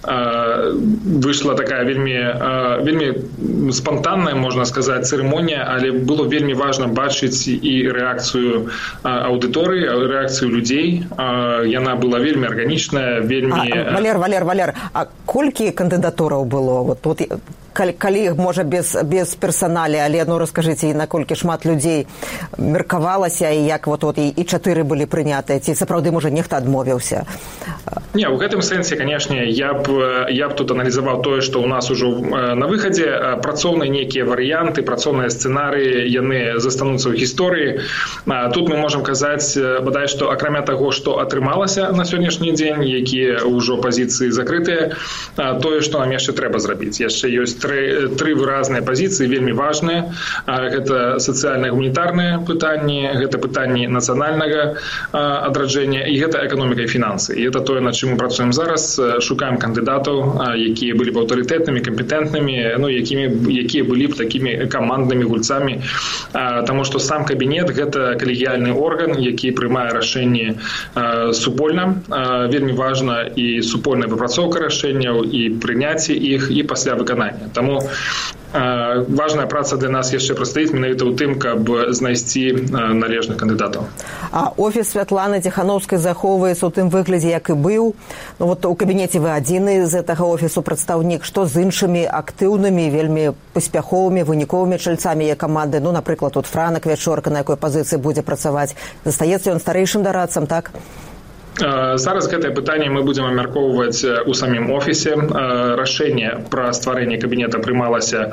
E: выйшла такая вельмі спантанная, можна сказаць, цырымонія, але было вельмі важна бачыць і рэакцыю аўдыторыі, рэакцыю людзей. Яна была вельмі арганічная, вельмі...
D: Валер, а колькі кандыдатураў было? Вот калі, можа, без персаналі, але, раскажыце, наколькі шмат людзей меркавалася, і як і 4 былі прынятыя, ці сапраўды, можа, нехта адмовіўся?
E: Не, ў гэтым сэнсе, канешне, я б тут аналізаваў тое, што ў нас ужо на выхадзе. Працоўныя нейкія варыянты, працоўныя сцэнарыі, яны застануцца ў гісторыі. Тут мы можам казаць, бадай, што акрамя таго, што атрымалася на сённяшні дзень, якія ўжо пазіцыі закрытыя, тое, што нам яшчэ трэба зрабіць. Яшчэ ёсць тры выразныя пазіцыі, вельмі важныя. Гэта сацыяльна-гуманітарныя пытанні, гэта пытанні нацыянальнага адраджэння, і гэта эканоміка і фінансы. І гэта тое, над чым мы працуем зараз. Шукаем кандыдатаў, якія былі б аўтарытэтнымі, кампетэнтнымі, якія былі б такімі каманднымі гульцамі. Таму што сам кабінет – гэта калегіяльны орган, які прымае рашэнні супольна. Вельмі важна і супольная выпрацоўка рашэнняў, і прыняцце іх, і пасля выканання. Таму важная праца для нас яшчэ прастаіць менавіта ў тым, каб знайсці належных кандыдатаў.
D: А офіс Святланы Ціханаўскай захоўваецца ў тым выглядзе, як і быў. У кабінеце вы адзіны з гэтага офісу прадстаўнік. Што з іншымі актыўнымі, вельмі паспяховымі, выніковымі чальцамі яе каманды? Напрыклад, Франак Вячорка, на якой пазіцыі будзе працаваць? Застаецца ён старэйшым дарадцам, так?
E: Зараз гэтае пытанне мы будзем абмяркоўваць у самім офісе. Рашэнне пра стварэнне кабінета прымалася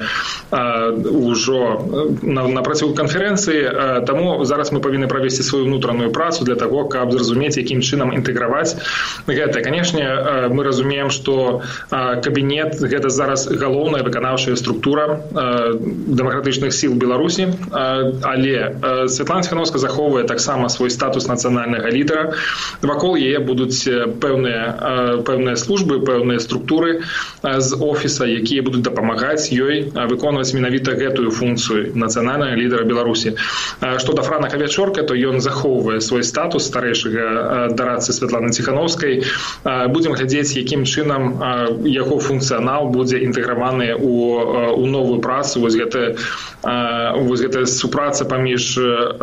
E: ўжо на працягу канферэнцыі, таму зараз мы павінны правесці сваю ўнутраную працу для таго, каб зразумець, якім чынам інтэграваць гэта. Канешне, мы разумеем, што кабінет – гэта зараз галоўная выканаўчая структура дэмакратычных сіл Беларусі, але Святлана Ціханаўская захоўвае таксама свой статус нацыянальнага лідара. Вакол яе будуць пэўныя службы, пэўныя структуры з офіса, якія будуць дапамагаць ёй выконваць менавіта гэтую функцыю нацыянальнага лідара Беларусі. Што да Франака Вячорка, то ён захоўвае свой статус старэйшага дарадцы Святланы Ціханаўскай. Будзем глядзець, якім чынам яго функцыянал будзе інтэграваны ў новую працу. Вось гэтая супраца паміж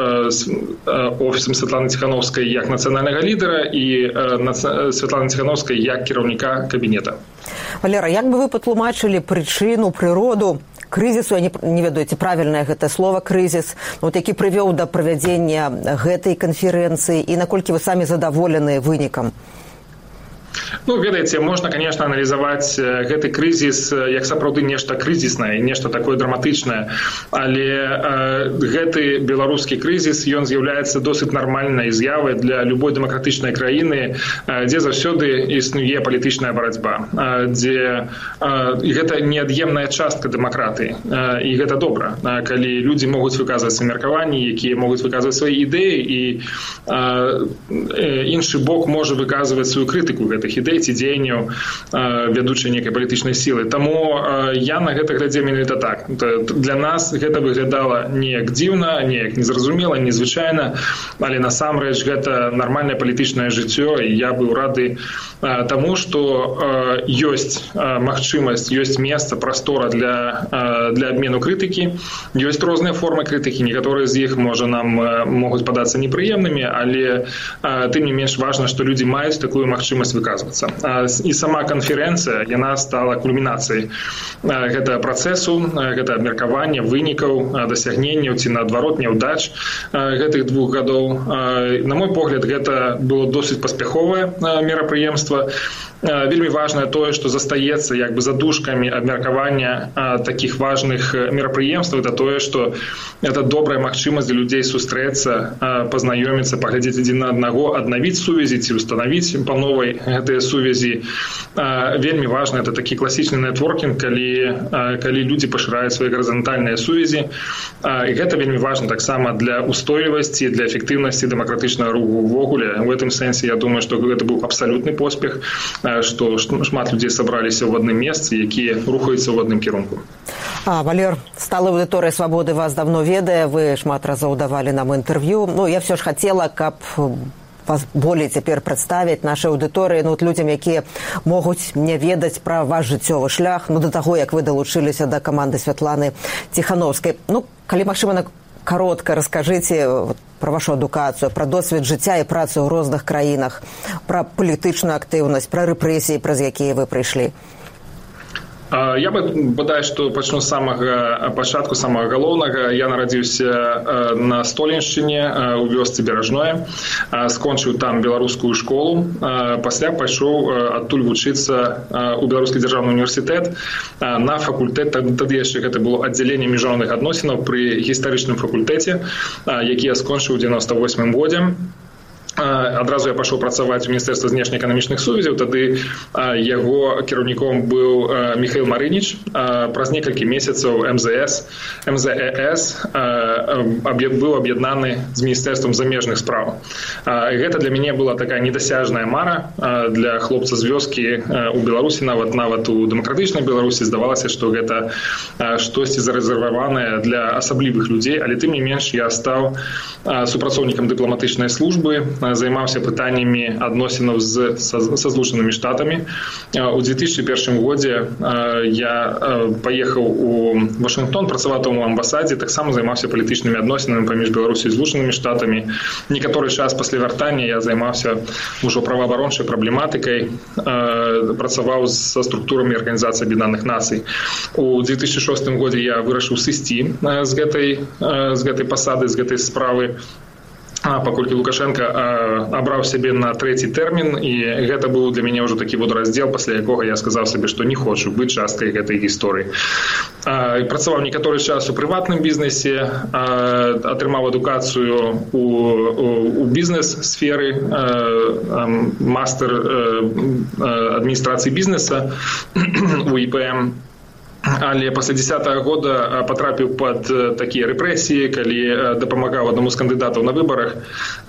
E: офісам Святланы Ціханаўскай як нацыянальнага лідара і Святланы Ціханаўскай як кіраўніка кабінета.
D: Валера, як бы вы патлумачылі прычыну, прыроду крызісу, я не ведаю, ці правільнае гэта слова крызіс, які прывёў да правядзення гэтай канферэнцыі, і наколькі вы самі задаволены вынікам?
E: Ведаеце, можна, конечно, аналізаваць гэты крызіс як сапраўды нешта крызіснае, нешта такое драматычнае, але гэты беларускі крызіс, ён з'яўляецца досыць нармальнай з'явай для любой дэмакратычнай краіны, дзе заўсёды існуе палітычная барацьба, дзе гэта неад'емная частка дэмакратыі, і гэта добра, калі людзі могуць выказваць свае меркаванні, якія могуць выказваць свае ідэі, і іншы бок можа выказваць сваю крытыку гэтых ідэй ці дзеянняў вядучай нейкай палітычнай сілы. Таму я на гэта глядзеў менавіта так. Для нас гэта выглядала неяк дзіўна, неяк незразумела, незвычайна, але насамрэч гэта нармальнае палітычнае жыццё, і я быў рады таму, што ёсць магчымасць, ёсць месца, прастора для абмену крытыкі, ёсць розныя формы крытыкі, некаторыя з іх, можа, нам могуць падацца непрыемнымі, але тым не менш важна, што людзі маюць такую магчымасць выказвацца. І сама канферэнцыя, яна стала кульмінацыяй гэтага працэсу, гэта абмеркавання вынікаў, дасягненняў ці, наадварот, няўдач гэтых 2 гадоў. На мой погляд, гэта было досыць паспяховае мерапрыемства. Вельмі важнае тое, што застаецца як бы задушкамі абмеркавання такіх важных мерапрыемстваў, это тое, што это добрая магчымасць для людзей сустрэцца, пазнаёміцца, паглядзець адзін на аднаго, аднавіць сувязі ці ўстанавіць па новай гэтыя сувязі. Вельмі важна, это такі класічны нетворкінг, калі людзі пашыраюць свае гарызантальныя сувязі. І гэта вельмі важна таксама для устойлівасці, для эфектыўнасці дэмакратычнага руху ўвогуле. В этом сэнсе, я думаю, што гэта быў абсалютны поспех, што шмат людзей сабраліся ў адным месцы, якія рухаюцца ў адным кірунку.
D: Валер, сталая аўдыторыя «Свабоды» вас давно ведае, вы шмат разоў давалі нам інтэрв'ю. Я все ж хацела, каб вас болей цяпер прадставіць нашай аўдыторыі, людзям, якія могуць не ведаць пра ваш жыццёвы шлях, да таго, як вы далучыліся да каманды Святланы Ціхановскай. Калі магчыма, каротка раскажыце пра вашу адукацыю, пра досвед жыцця і працу ў розных краінах, пра палітычную актыўнасць, пра рэпрэсіі, праз якія вы прыйшлі.
E: Я бы бадай, што пачну з самага пачатку, самага галоўнага. Я нарадзіўся на Столеншчыне, у вёсцы Беражное, скончыў там беларускую школу, пасля пайшоў адтуль вучыцца ў Беларускі дзяржаўны універсітэт на факультэт, тады яшчэ гэта было аддзяленне міжнародных адносінаў пры гістарычным факультэце, які я скончыў у 98 годзе. Адразу я пашоў працаваць у Міністэрства знешнеэканамічных сувязяў, тады яго кіраўніком быў Міхаіл Марыніч. Праз некалькі месяцаў МЗС быў аб'яднаны з Міністэрствам замежных спраў. Гэта для мяне была такая недасяжная мара для хлопца з вёскі ў Беларусі, нават у дэмакратычнай Беларусі здавалася, што гэта штосьці зарэзерваванае для асаблівых людзей, але тым не менш я стаў супрацоўнікам дыпламатычнай службы, займаўся пытаннямі адносінаў са Злучанымі Штатамі. У 2001 годзе я паехаў у Вашынгтон, працаваў там у амбасадзе, таксама займаўся палітычнымі адносінамі паміж Беларусі і Злучанымі Штатамі. Некаторы час пасля вяртання я займаўся ўжо праваабарончай праблематыкай, працаваў са структурамі Арганізацыі Аб'яднаных Нацый. У 2006 годзе я вырашыў сысці з гэтай пасады, з гэтай справы, паколькі Лукашенко абраў сябе на 3-й тэрмін, і гэта быў для мяне ўжо такі раздзел, пасля якога я сказаў сабе, што не хочу быць часткай гэтай гісторыі. Працаваў некаторы час у прыватным бізнесе, атрымаў адукацыю у бізнес-сферы, мастер адміністрацыі бізнеса у ІПМ. Але пасля 10-го года потрапіў пад такія рэпрэсіі, калі дапамагаў аднаму з кандыдатаў на выбарах,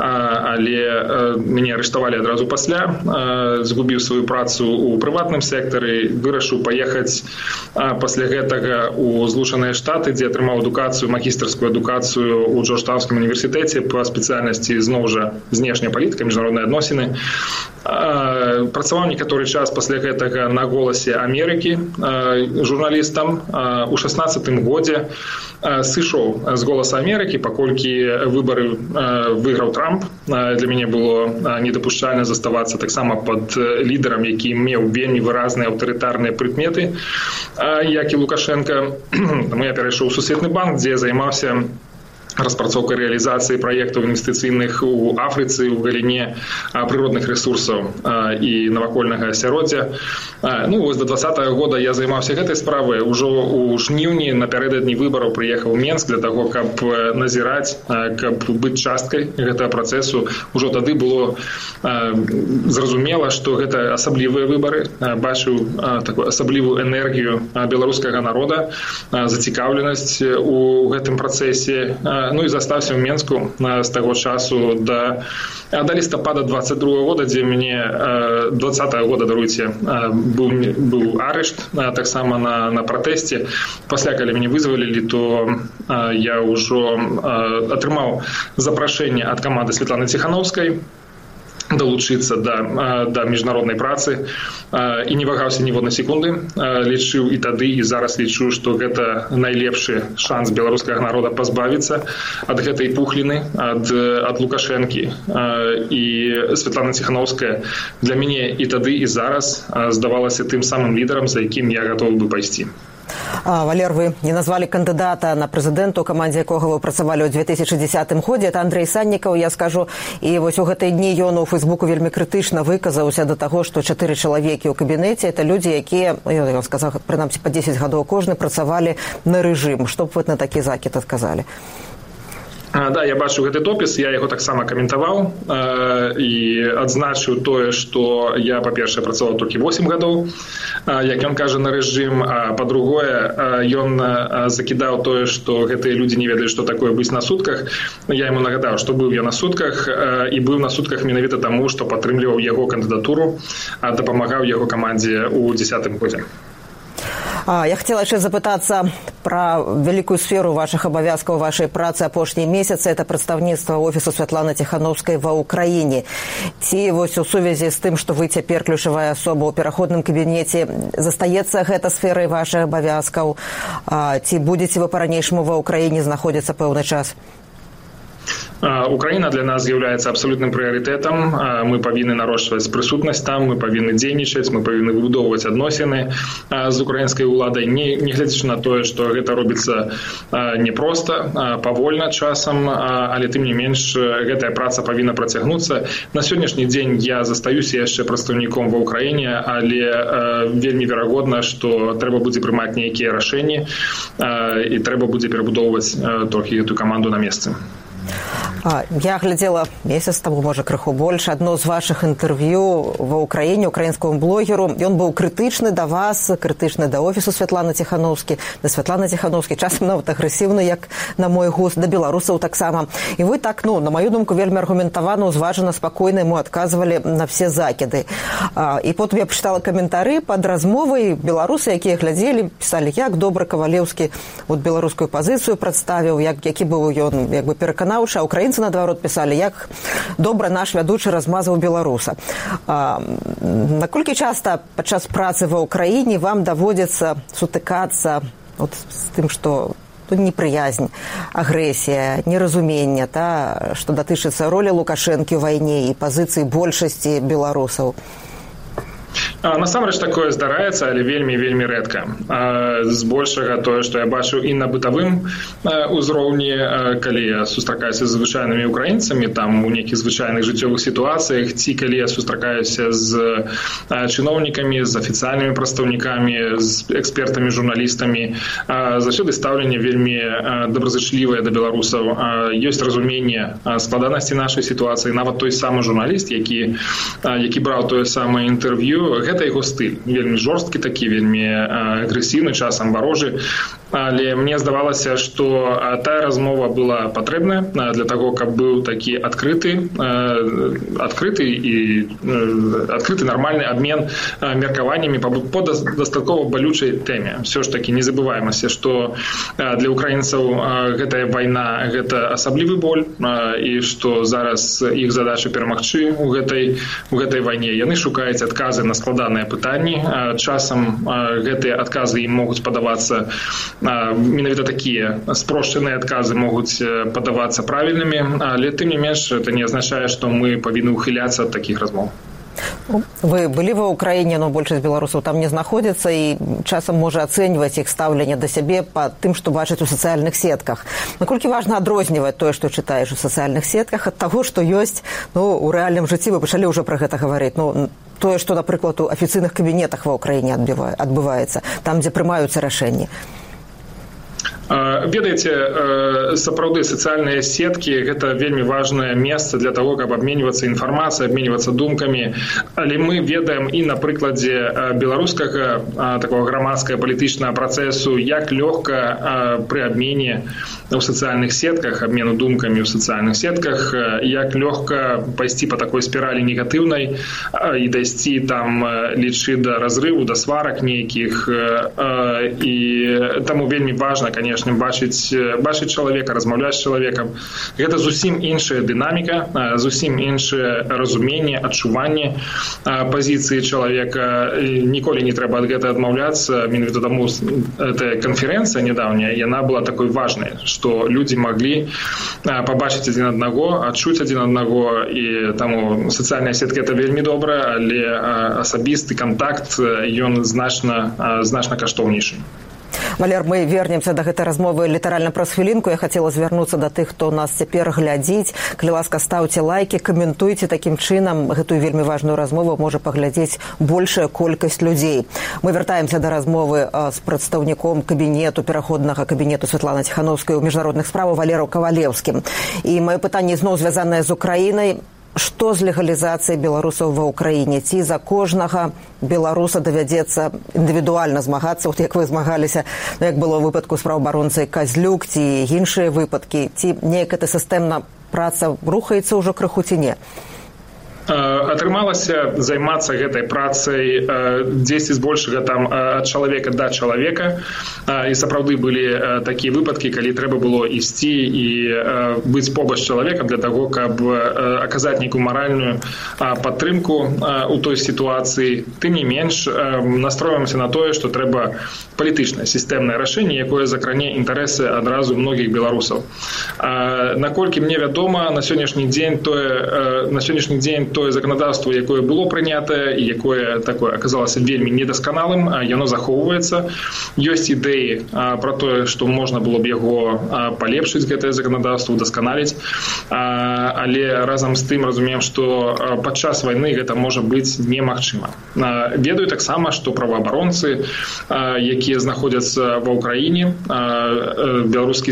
E: але мяне арыштавалі адразу пасля, згубіў сваю працу ў прыватным сектары, вырашыў паехаць пасля гэтага ў Злучаныя Штаты, дзе атрымаў адукацыю, магістарскую адукацыю ў Джорджтаўнскім універсітэце па спецыяльнасці зноў жа знешняя палітыка, міжнародныя адносіны. Працаваў некаторы час пасля гэтага на «Голасе Амерыкі» журналістам. У 16-м годзе сышоў з «Голаса Амерыкі», паколькі выбары выйграў Трамп. Для мяне было недапушчальна заставацца таксама пад лідарам, які меў вельмі выразныя аўтарытарныя прыкметы, як і Лукашенко. Таму я перайшоў у Сусветны банк, дзе займаўся распрацоўкай рэалізацыі праектаў інвестыцыйных у Афрыцы ў галіне прыродных рэсурсаў і навакольнага асяроддзя. Вось да 20-го года я займаўся гэтай справай. Ужо ў жніўні напярэдадні выбараў прыехаў у Менск для таго, каб назіраць, каб быць часткай гэтага працэсу. Ужо тады было зразумела, што гэта асаблівыя выбары. Бачыў такую асаблівую энергію беларускага народа, зацікаўленасць у гэтым працэсе. І застаўся ў Менску з таго часу да лістапада 22-го года, дзе мяне 20-го года, даруйце, быў арышт таксама на пратэсце. Пасля, калі мяне вызвалілі, то я ўжо атрымаў запрашэнне ад каманды Святланы Ціхановскай далучыцца да міжнароднай працы і не вагаўся ніводнай секунды. Лічыў і тады, і зараз лічу, што гэта найлепшы шанс беларускага народа пазбавіцца ад гэтай пухліны, ад Лукашэнкі. І Святлана Ціхановская для мяне і тады, і зараз здавалася тым самым лідарам, за якім я гатовы бы пайсці.
D: Валер, вы не назвалі кандыдата на прэзідэнта, у камандзе якога вы працавалі ў 2010 годзе. Это Андрэй Саннікаў, я скажу. І вось у гэтыя дні ён у Фейсбуку вельмі крытычна выказаўся да таго, што 4 чалавекі ў кабінеце – это людзі, якія, я сказаў, прынамсі, па 10 гадоў кожны працавалі на рэжым. Што б вы на такі закід адказалі?
E: Да, я бачу гэты допіс, я яго таксама каментаваў і адзначыў тое, што я, па-першае, працаваў толькі 8 гадоў, як ён кажа, на рэжым, а па-другое, ён закідаў тое, што гэтыя людзі не ведаюць, што такое быць на сутках. Я яму нагадаў, што быў я на сутках і быў на сутках менавіта таму, што падтрымліваў яго кандыдатуру, дапамагаў яго камандзе ў 10-м годзе.
D: Я хотела еще запытаться про великую сферу ваших обовязков, вашей працы апошнія месяцы. Это прадстаўніцтва офісу Святланы Тихановскай ва Украине. Ці вось у сувязі з тым, што вы цяпер ключавая асоба ў пераходным кабінеце, застаецца гэта сферай вашых абавязкаў? Ці будзеце вы па-ранейшаму ва Украине знаходзіцца пэўны час?
E: Украина для нас является абсолютным приоритетом. Мы повинны нарощивать присутность там, мы повинны дзейнічаць, мы повинны выбудоўваць адносіны з украінскай уладай, не глядзячы на тое, што гэта робіцца непросто, павольна часам, але тым не менш гэтая праца павінна працягнуцца. На сённяшні дзень я застаюся яшчэ прадстаўніком ва Украіне, але вельмі верагодна, што трэба будзе прымаць нейкія рашэнні і трэба будзе перабудоўваць толькі гэту каманду на месцы.
D: Я глядела месяц таму, можа, крыху больш, адно з вашых інтэрв'ю ва Ўкраіне украінскаму блогеру. Ён быў крытычны да вас, крытычны да офісу Святланы Тихановскай, да Святланы Тихановскай, часам нават агрэсіўны, як на мой густ, да беларусаў таксама. І вы так, на маю думку, вельмі аргументавана, узважана, спакойна яму адказвалі на все закіды. І потым я прачытала каментары пад размовай. Беларусы, якія глядзелі, пісалі, як добра Кавалеўскі беларускую пазіцыю прадставіў, які быў ён пераканаўчы, а украінцы наадварот пісалі, як добра наш вядучы размазаў беларуса. Наколькі часта падчас працы ва Ўкраіне вам даводзіцца сутыкацца з тым, што непрыязнь, агрэсія, неразуменне, што датычыцца ролі Лукашэнкі ў вайне і пазіцыі большасці беларусаў?
E: Насамрэч такое здараецца, але вельмі рэдка. Збольшага тое, што я бачу і на бытавым узроўні, калі я сустракаюся з звычайнымі украінцамі, там у нейкіх звычайных жыццёвых сітуацыях, ці калі я сустракаюся з чыноўнікамі, з афіцыяльнымі прадстаўнікамі, з экспертамі, журналістамі, заўсёды стаўленне вельмі добразычлівае да беларусаў. Ёсць разуменне складанасці нашай сітуацыі. Нават той самы журналіст, які браў тое самае інтэрв'ю, гэта яго стыль. Вельмі жорсткі такі, вельмі агрэсіўны, часам варожы. Але мне здавалася, што тая размова была патрэбная для таго, каб быў такі адкрыты нармальны абмен меркаваннямі по дастаткова балючай тэме. Всё ж такі не забываемся, што для украінцаў гэтая вайна – гэта асаблівы боль, і што зараз іх задача перамагчы ў гэтай вайне. Яны шукаюць адказы на складаныя пытанні. Часам гэтыя адказы ім могуць падавацца, менавіта такія спрошчаныя адказы могуць падавацца правільнымі, але тым не менш это не азначае, што мы павінны ўхіляцца ад такіх размоў.
D: Вы былі ва Ўкраіне, но большасць беларусаў там не знаходзіцца і часам можа ацэньваць іх стаўленне да сябе па тым, што бачыць у сацыяльных сетках. Наколькі важна адрозніваць тое, што чытаеш у сацыяльных сетках, ад таго, што ёсць у рэальным жыцці? Вы пачалі ўжо пра гэта гаварыць. Тое, што, напрыклад, у афіцыйных кабінетах ва Ўкраіне адбываецца, там, дзе прымаюцца рашэнні.
E: Ведаеце, сапраўды сацыяльныя сеткі – гэта вельмі важнае месца для таго, каб абменьвацца інфармацыяй, абменьвацца думкамі. Але мы ведаем і на прыкладзе беларускага такого грамадскага палітычнага працэсу, як лёгка пры абмене ў сацыяльных сетках, абмену думкамі ў сацыяльных сетках, як лёгка пайсці па такой спіралі негатыўнай і дайсці там, лічы, да разрыву, да сварак нейкіх. І таму вельмі важна, конечно, бачыць чалавека, размаўляць з чалавекам. Гэта зусім іншая дынаміка, зусім іншае разуменне, адчуванне пазіцыі чалавека. Ніколі не трэба ад гэта адмаўляцца. Менавіта таму эта канферэнцыя нядаўняя, яна была такой важнай, што людзі маглі пабачыць адзін аднаго, адчуць адзін аднаго, і таму сацыяльная сетка – это вельмі добра, але асабісты кантакт, ён значна каштоўнейшы.
D: Валер, мы вернемся до гэтай размовы літаральна праз хвілінку. Я хацела звярнуцца да тых, хто нас цяпер глядзіць. Калі ласка, стаўце лайкі, каментуйце. Такім чынам гэтую вельмі важную размову можа паглядзець большая колькасць людзей. Мы вяртаемся да размовы з прадстаўніком пераходнага кабінету Святланы Ціхановскай у міжнародных справах Валером Кавалеўскім. І маё пытанне зноў звязанае з Украінай. Што з легалізацыяй беларусаў ва ўкраіне? Ці за кожнага беларуса давядзецца індывідуальна змагацца, як вы змагаліся, як было ў выпадку з праваабаронцай Казлюк, ці іншыя выпадкі, ці неяк эта сістэмна праца рухаецца ўжо крыху ці не?
E: Атрымалася займацца гэтай працай дзесьці збольшага там ад чалавека да чалавека, і сапраўды былі такія выпадкі, калі трэба было ісці і быць побач з чалавекам для таго, каб аказаць нейкую маральную падтрымку у той сітуацыі. Тым не менш, настроімся на тое, што трэба палітычнае сістэмнае рашэнне, якое закране інтарэсы адразу многіх беларусаў. Наколькі мне вядома, на сённяшні дзень тое законодаўство, якое было прынятае і якое такое аказалася вельмі недасканалым, яно захоўваецца. Ёсць ідэі пра тое, што можна было б яго палепшыць, гэтае заканадаўства, удасканаліць, але разам з тым разумеем, што падчас вайны гэта можа быць немагчыма. Ведаю таксама, што праваабаронцы, якія знаходзяцца ва ўкраіне, беларускі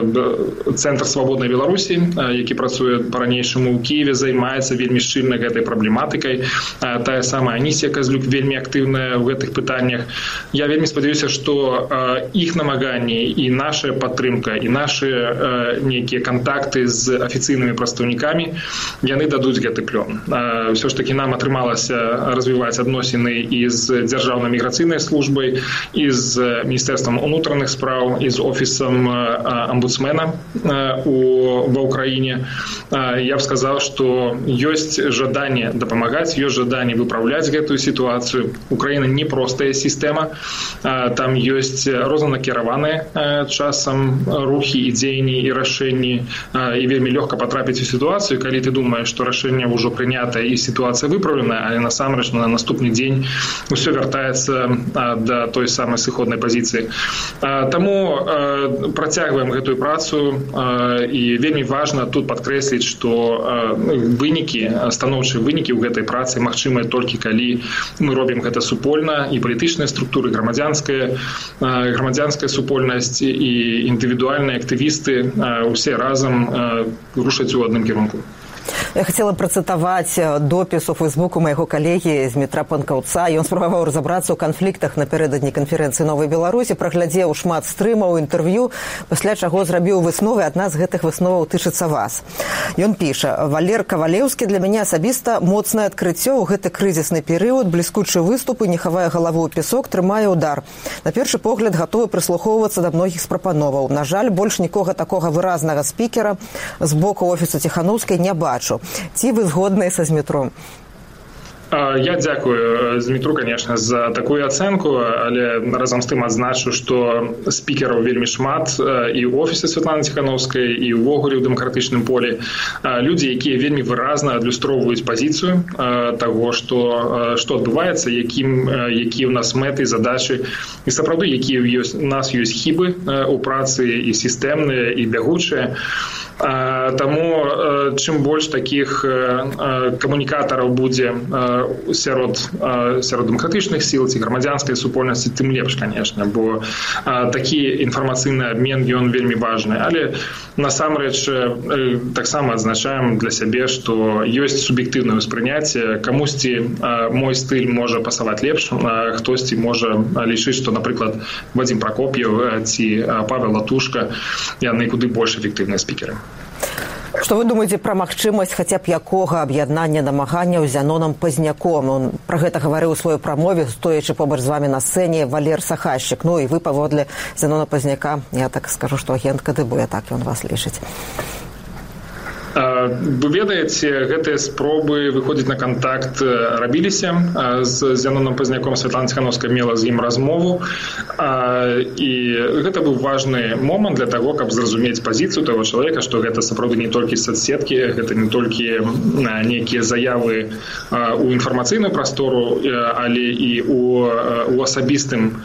E: цэнтр свабоднай Беларусі, які працуе па-ранейшаму ў Кіеве, займаецца вельмі шчыльна гэтай праблематыкай. Тая самая Анісія Казлюк вельмі актыўная ў гэтых пытаннях. Я вельмі спадзяюся, што іх намаганні і наша падтрымка, і нашы нейкія кантакты з афіцыйнымі прадстаўнікамі, яны дадуць гэты плён. Ўсё ж такі нам атрымалася развіваць адносіны і з Дзяржаўнай міграцыйнай службай, і з Міністэрствам унутраных спраў, і з офісам амбудсмена ва ўкраіне. Я б сказаў, што ёсць жаданне дапамагаць, ёсць жаданне выпраўляць гэтую сітуацыю. Украіна не простая сістэма. Там ёсць рознанакіраваныя часам рухі і дзеянні і рашэнні, і вельмі лёгка патрапіць у сітуацыю, калі ты думаеш, што рашэнне ўжо прынятае і сітуацыя выпраўленая, але насамрэч на наступны дзень усё вяртаецца да той самай сыходнай пазіцыі. Таму працягваем гэтую працу, і вельмі важна тут падкрэсліць, што станоўчыя вынікі ў гэтай працы магчымыя толькі калі мы робім гэта супольна, і палітычныя структуры, грамадзянская супольнасць і індывідуальныя актывісты усе разам рушаць у адным кірунку.
D: Я хацела працытаваць допіс у Фейсбуку майго калегі Змітра Панкаўца. Ён спрабаваў разабрацца ў канфліктах напярэдадні канферэнцыі «Новай Беларусі», праглядзеў шмат стрымаў, інтэрв'ю, пасля чаго зрабіў высновы. Адна з гэтых высноваў тычыцца вас. Ён піша: «Валер Кавалеўскі для мяне асабіста моцнае адкрыццё ў гэты крызісны перыяд, бліскучы выступы, не хавае галаву ў песок, трымае ўдар. На першы погляд гатовы прыслухоўвацца да многіх з прапановаў. На жаль, больш нікога такога выразнага спікера з боку офісу Ціхановскай не бачу. Ці вы згодныя са Змітром?»
E: Я дзякую Змітру, конечно, за такую ацэнку, але разам з тым адзначу, што спікераў вельмі шмат і ў офісе Святланы Ціхановскай, і ўвогуле ў дэмакратычным полі. Людзі, якія вельмі выразна адлюстроўваюць пазіцыю таго, што адбываецца, якія ў нас мэты, задачы, і сапраўды, якія у нас ёсць хібы ў працы і сістэмныя, і бягучыя. Таму чым больш такіх камунікатараў будзе сярод дэмакратычных сіл ці грамадзянскай супольнасці, тым лепш, конечно, бо такі інфармацыйны абмен, ён вельмі важны. Але насамрэч таксама адзначаем для сябе, што ёсць суб'ектыўнае ўспрыняцце. Камусьці мой стыль можа пасаваць лепш, хтосьці можа лічыць, што, напрыклад, Вадзім Пракоп'еў ці Павел Латушка яны куды больш эфектыўныя спікеры.
D: Што вы думаеце пра магчымасць хаця б якога аб'яднання намаганняў з Зянонам Пазняком? Он пра гэта гаварыў у сваёй прамове, стоячы побач з вамі на сцэне, Валер Сахашчык. Ну і вы паводле Зянона Пазняка, я так скажу, што агент КДБ, так ён вас лічыць.
E: Вы ведаеце, гэтыя спробы выходзіць на кантакт рабіліся. З Зяноном Пазняком Святлана Ціхановская мела з ім размову. І гэта быў важны момант для таго, каб зразумець пазіцыю таго чалавека, што гэта сапраўды не толькі соцсеткі, гэта не толькі нейкія заявы ў інфармацыйную прастору, але і ў асабістым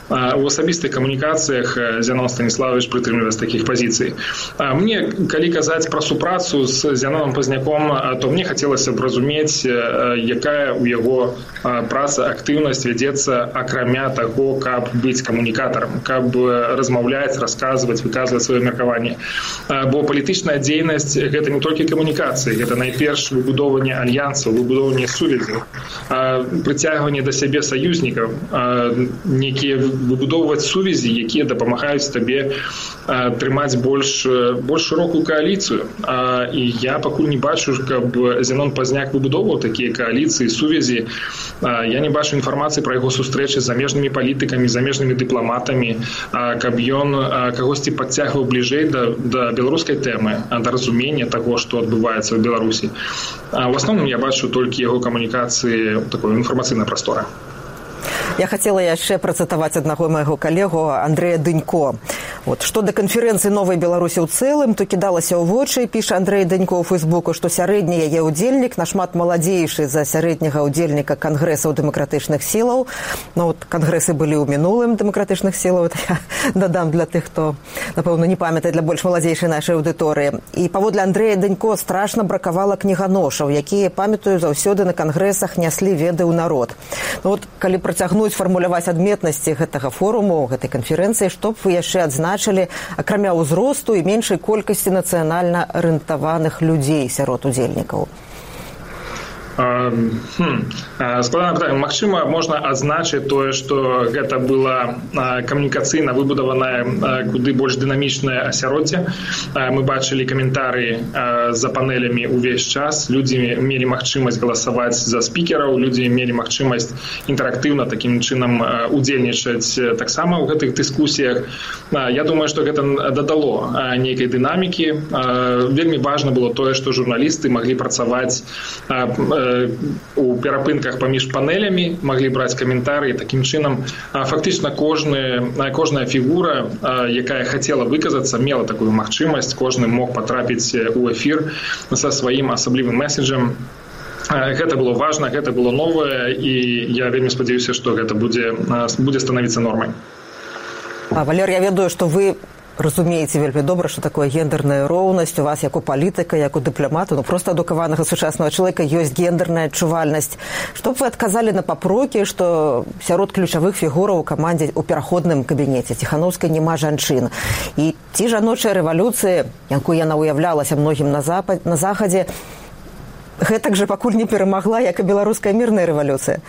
E: у асабістых камунікацыях Зянон Станіславович прытрымліваецца такіх пазіцый. Мне, калі казаць пра супрацу з Зяноном Пазняком, то мне хацелася б разумець, якая ў яго праца, актыўнасць вядзецца акрамя таго, каб быць камунікатарам, каб размаўляць, расказваць, выказваць сваё меркаванне. Бо палітычная дзейнасць – гэта не толькі камунікацыі, гэта найперш выбудоўванне альянсаў, выбудоўванне сувязяў, прыцягванне да сябе саюзнікаў, некія выбудоўваць сувязі, якія дапамагаюць табе трымаць больш шырокую кааліцыю. І я пакуль не бачу, каб Зянон Пазняк выбудоўваў такія кааліцыі, сувязі. Я не бачу інфармацыі пра яго сустрэчы з замежнымі палітыкамі, замежнымі дыпламатамі, каб ён кагосьці падцягваў бліжэй да беларускай тэмы, да разумення таго, што адбываецца ў Беларусі. В асноўным я бачу толькі яго камунікацыі такой інфармацыйнай прасторы.
D: Я хацела яшчэ працытаваць аднаго майго калегу Андрэя Дынько. Што да канферэнцыі «Новай Беларусі» ў цэлым, то кідалася ў вочы, піша Андрэй Дынько ў Фейсбуку, што сярэдні яе ўдзельнік нашмат маладзейшы за сярэдняга ўдзельніка кангрэсаў дэмакратычных сілаў. Кангрэсы былі ў мінулым дэмакратычных сілаў, это я дадам для тых, хто, напэўна, не памятае, для больш маладзейшай нашай аўдыторыі. І паводле Андрэя Дынько страшна бракавала кніганошаў, якія, памятаю, заўсёды на кангрэсах няслі веды ў народ. Калі працягнуць фармуляваць адметнасці гэтага форуму, гэтай канферэнцыі, што б вы яшчэ адзначылі, акрамя ўзросту і меншай колькасці нацыянальна арыентаваных людзей сярод удзельнікаў?
E: Складанае пытанне. Магчыма, можна адзначыць тое, што гэта была камунікацыйна выбудаваная куды больш дынамічнае асяроддзе. Мы бачылі каментары за панелямі ўвесь час. Людзі мелі магчымасць галасаваць за спікераў, людзі мелі магчымасць інтэрактыўна такім чынам удзельнічаць таксама ў гэтых дыскусіях. Я думаю, што гэта дадало нейкай дынамікі. Вельмі важна было тое, што журналісты маглі працаваць у перапынках паміж панелямі, маглі браць каментары. Такім чынам, фактычна кожная фігура, якая хацела выказацца, мела такую магчымасць. Кожны мог патрапіць у эфір са сваім асаблівым месседжам. Гэта было важна, гэта было новае, і я вельмі спадзяюся, што гэта будзе становіцца нормай.
D: Валер, я ведаю, што вы разумееце вельмі добра, што такое гендерная роўнасць у вас, як у палітыка, як у дыпламата, проста адукаванага сучаснага чалавека ёсць гендерная адчувальнасць. Што б вы адказалі на папрокі, што сярод ключавых фігураў у камандзе ў пераходным кабінеце Ціханаўскай няма жанчын? І ці жаночая рэвалюцыя, якую яна ўяўлялася многім на захадзе, гэтак жа пакуль не перамагла, як і беларуская мірная рэвалюцыя?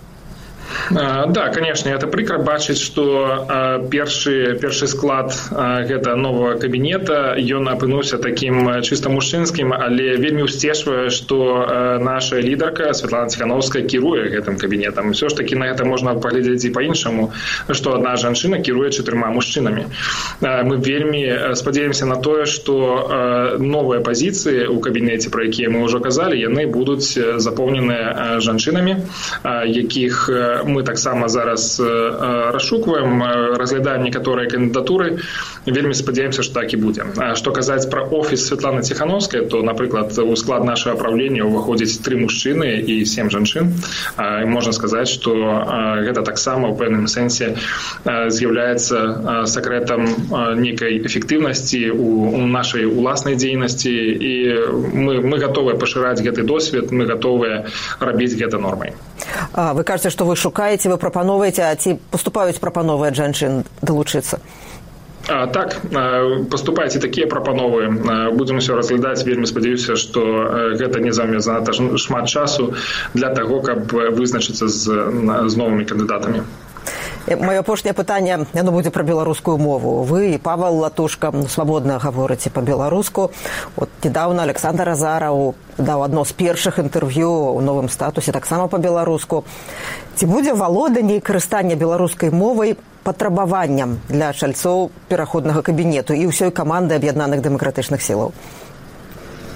E: Да, конечно, это прикро бачыць, што першы склад гэта новага кабінета, ён апынуўся такім чыста мужчынскім, але вельмі ўсцешвае, што наша лідарка Святлана Ціханаўская кіруе гэтым кабінетам. Усё ж такі на гэта можна паглядзець і па-іншаму, што адна жанчына кіруе 4 мужчынамі. Мы вельмі спадзяемся на тое, што новыя пазіцыі ў кабінеце, пра якія мы ўжо казалі, яны будуць запоўненыя жанчынамі, якіх мы таксама зараз расшукваем, разглядаем некаторыя кандыдатуры. Вельмі спадзяемся, што так і будзе. Што казаць пра офіс Святланы Ціханаўскай, то, напрыклад, у склад нашага правлення ўваходзіць 3 мужчыны і 7 жанчын. Можна сказаць, што гэта таксама ў пэўным сэнсе з'яўляецца сакрэтам нейкай эфектыўнасці у нашай уласнай дзейнасці, і мы гатовыя пашыраць гэты досвед, мы гатовыя рабіць гэта нормай.
D: Вы кажаце, што вы шукаеце, вы прапановаеце, а ці паступаюць прапановы ад жанчын далучыцца?
E: Так, паступайце такія прапановы. Будзем усё разглядаць. Вельмі спадзяюся, што гэта не зойме занадта шмат часу для таго, каб вызначыцца з новымі кандыдатамі.
D: Маё апошняе пытанне, яно будзе пра беларускую мову. Вы і Павел Латушка свабодна гаворыце па-беларуску. Нядаўна Александр Азараў даў адно з першых інтэрв'ю ў новым статусе таксама па-беларуску. Ці будзе валоданне і карыстанне беларускай мовай патрабаванням для чальцоў пераходнага кабінету і ўсёй каманды аб'яднаных дэмакратычных сілаў?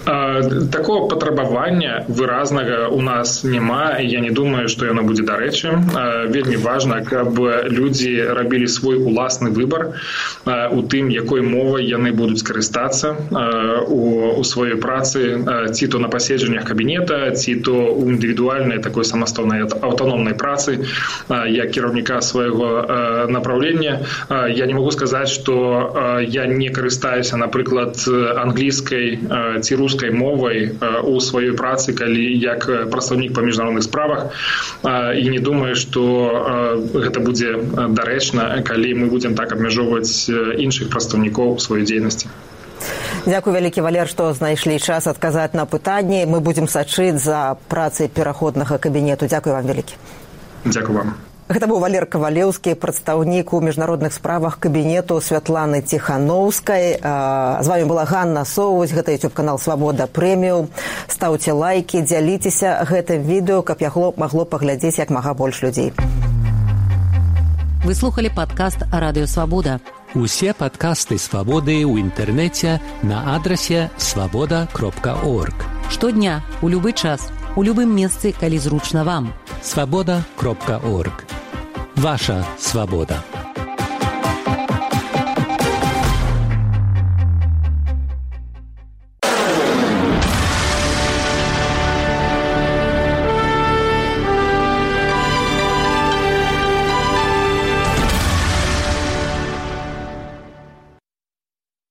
E: Такого патрабавання выразнага у нас няма, і я не думаю, што яно будзе дарэчы. Вельмі важна, каб людзі рабілі свой уласны выбар у тым, якой мовай яны будуць скарыстацца у сваёй працы, ці то на паседжаннях кабінета, ці то у індывідуальнай такой самастойнай аўтаномнай працы як кіраўніка свайго направлення. Я не магу сказаць, што я не карыстаюся, напрыклад, англійскай ці рускай мовай у сваёй працы, калі як прадстаўнік па міжнародных справах, і не думаю, што гэта будзе дарэчна, калі мы будзем так абмяжоўваць іншых прадстаўнікоў сваёй дзейнасці.
D: Дзякуй вялікі, Валер, што знайшлі час адказаць на пытанні. Мы будзем сачыць за працай пераходнага кабінету. Дзякуй вам вялікі.
E: Дзякуй вам.
D: Гэта быў Валер Кавалеўскі, прадстаўнік у міжнародных справах кабінету Святланы Ціхановскай. З вамі была Ганна Соўваць, гэта YouTube-канал «Свабода Прэміум». Стаўце лайкі, дзяліцеся гэтым відэо, каб яго магло паглядзець як мага больш людзей.
C: Вы слухали падкаст «Радыё Свабода».
F: Усе падкасты «Свабоды» ў інтэрнэце на адрасе свабода.орг.
C: Штодня, у любы час, у любым месцы, калі зручна вам.
F: Свабода.орг. Ваша свабода.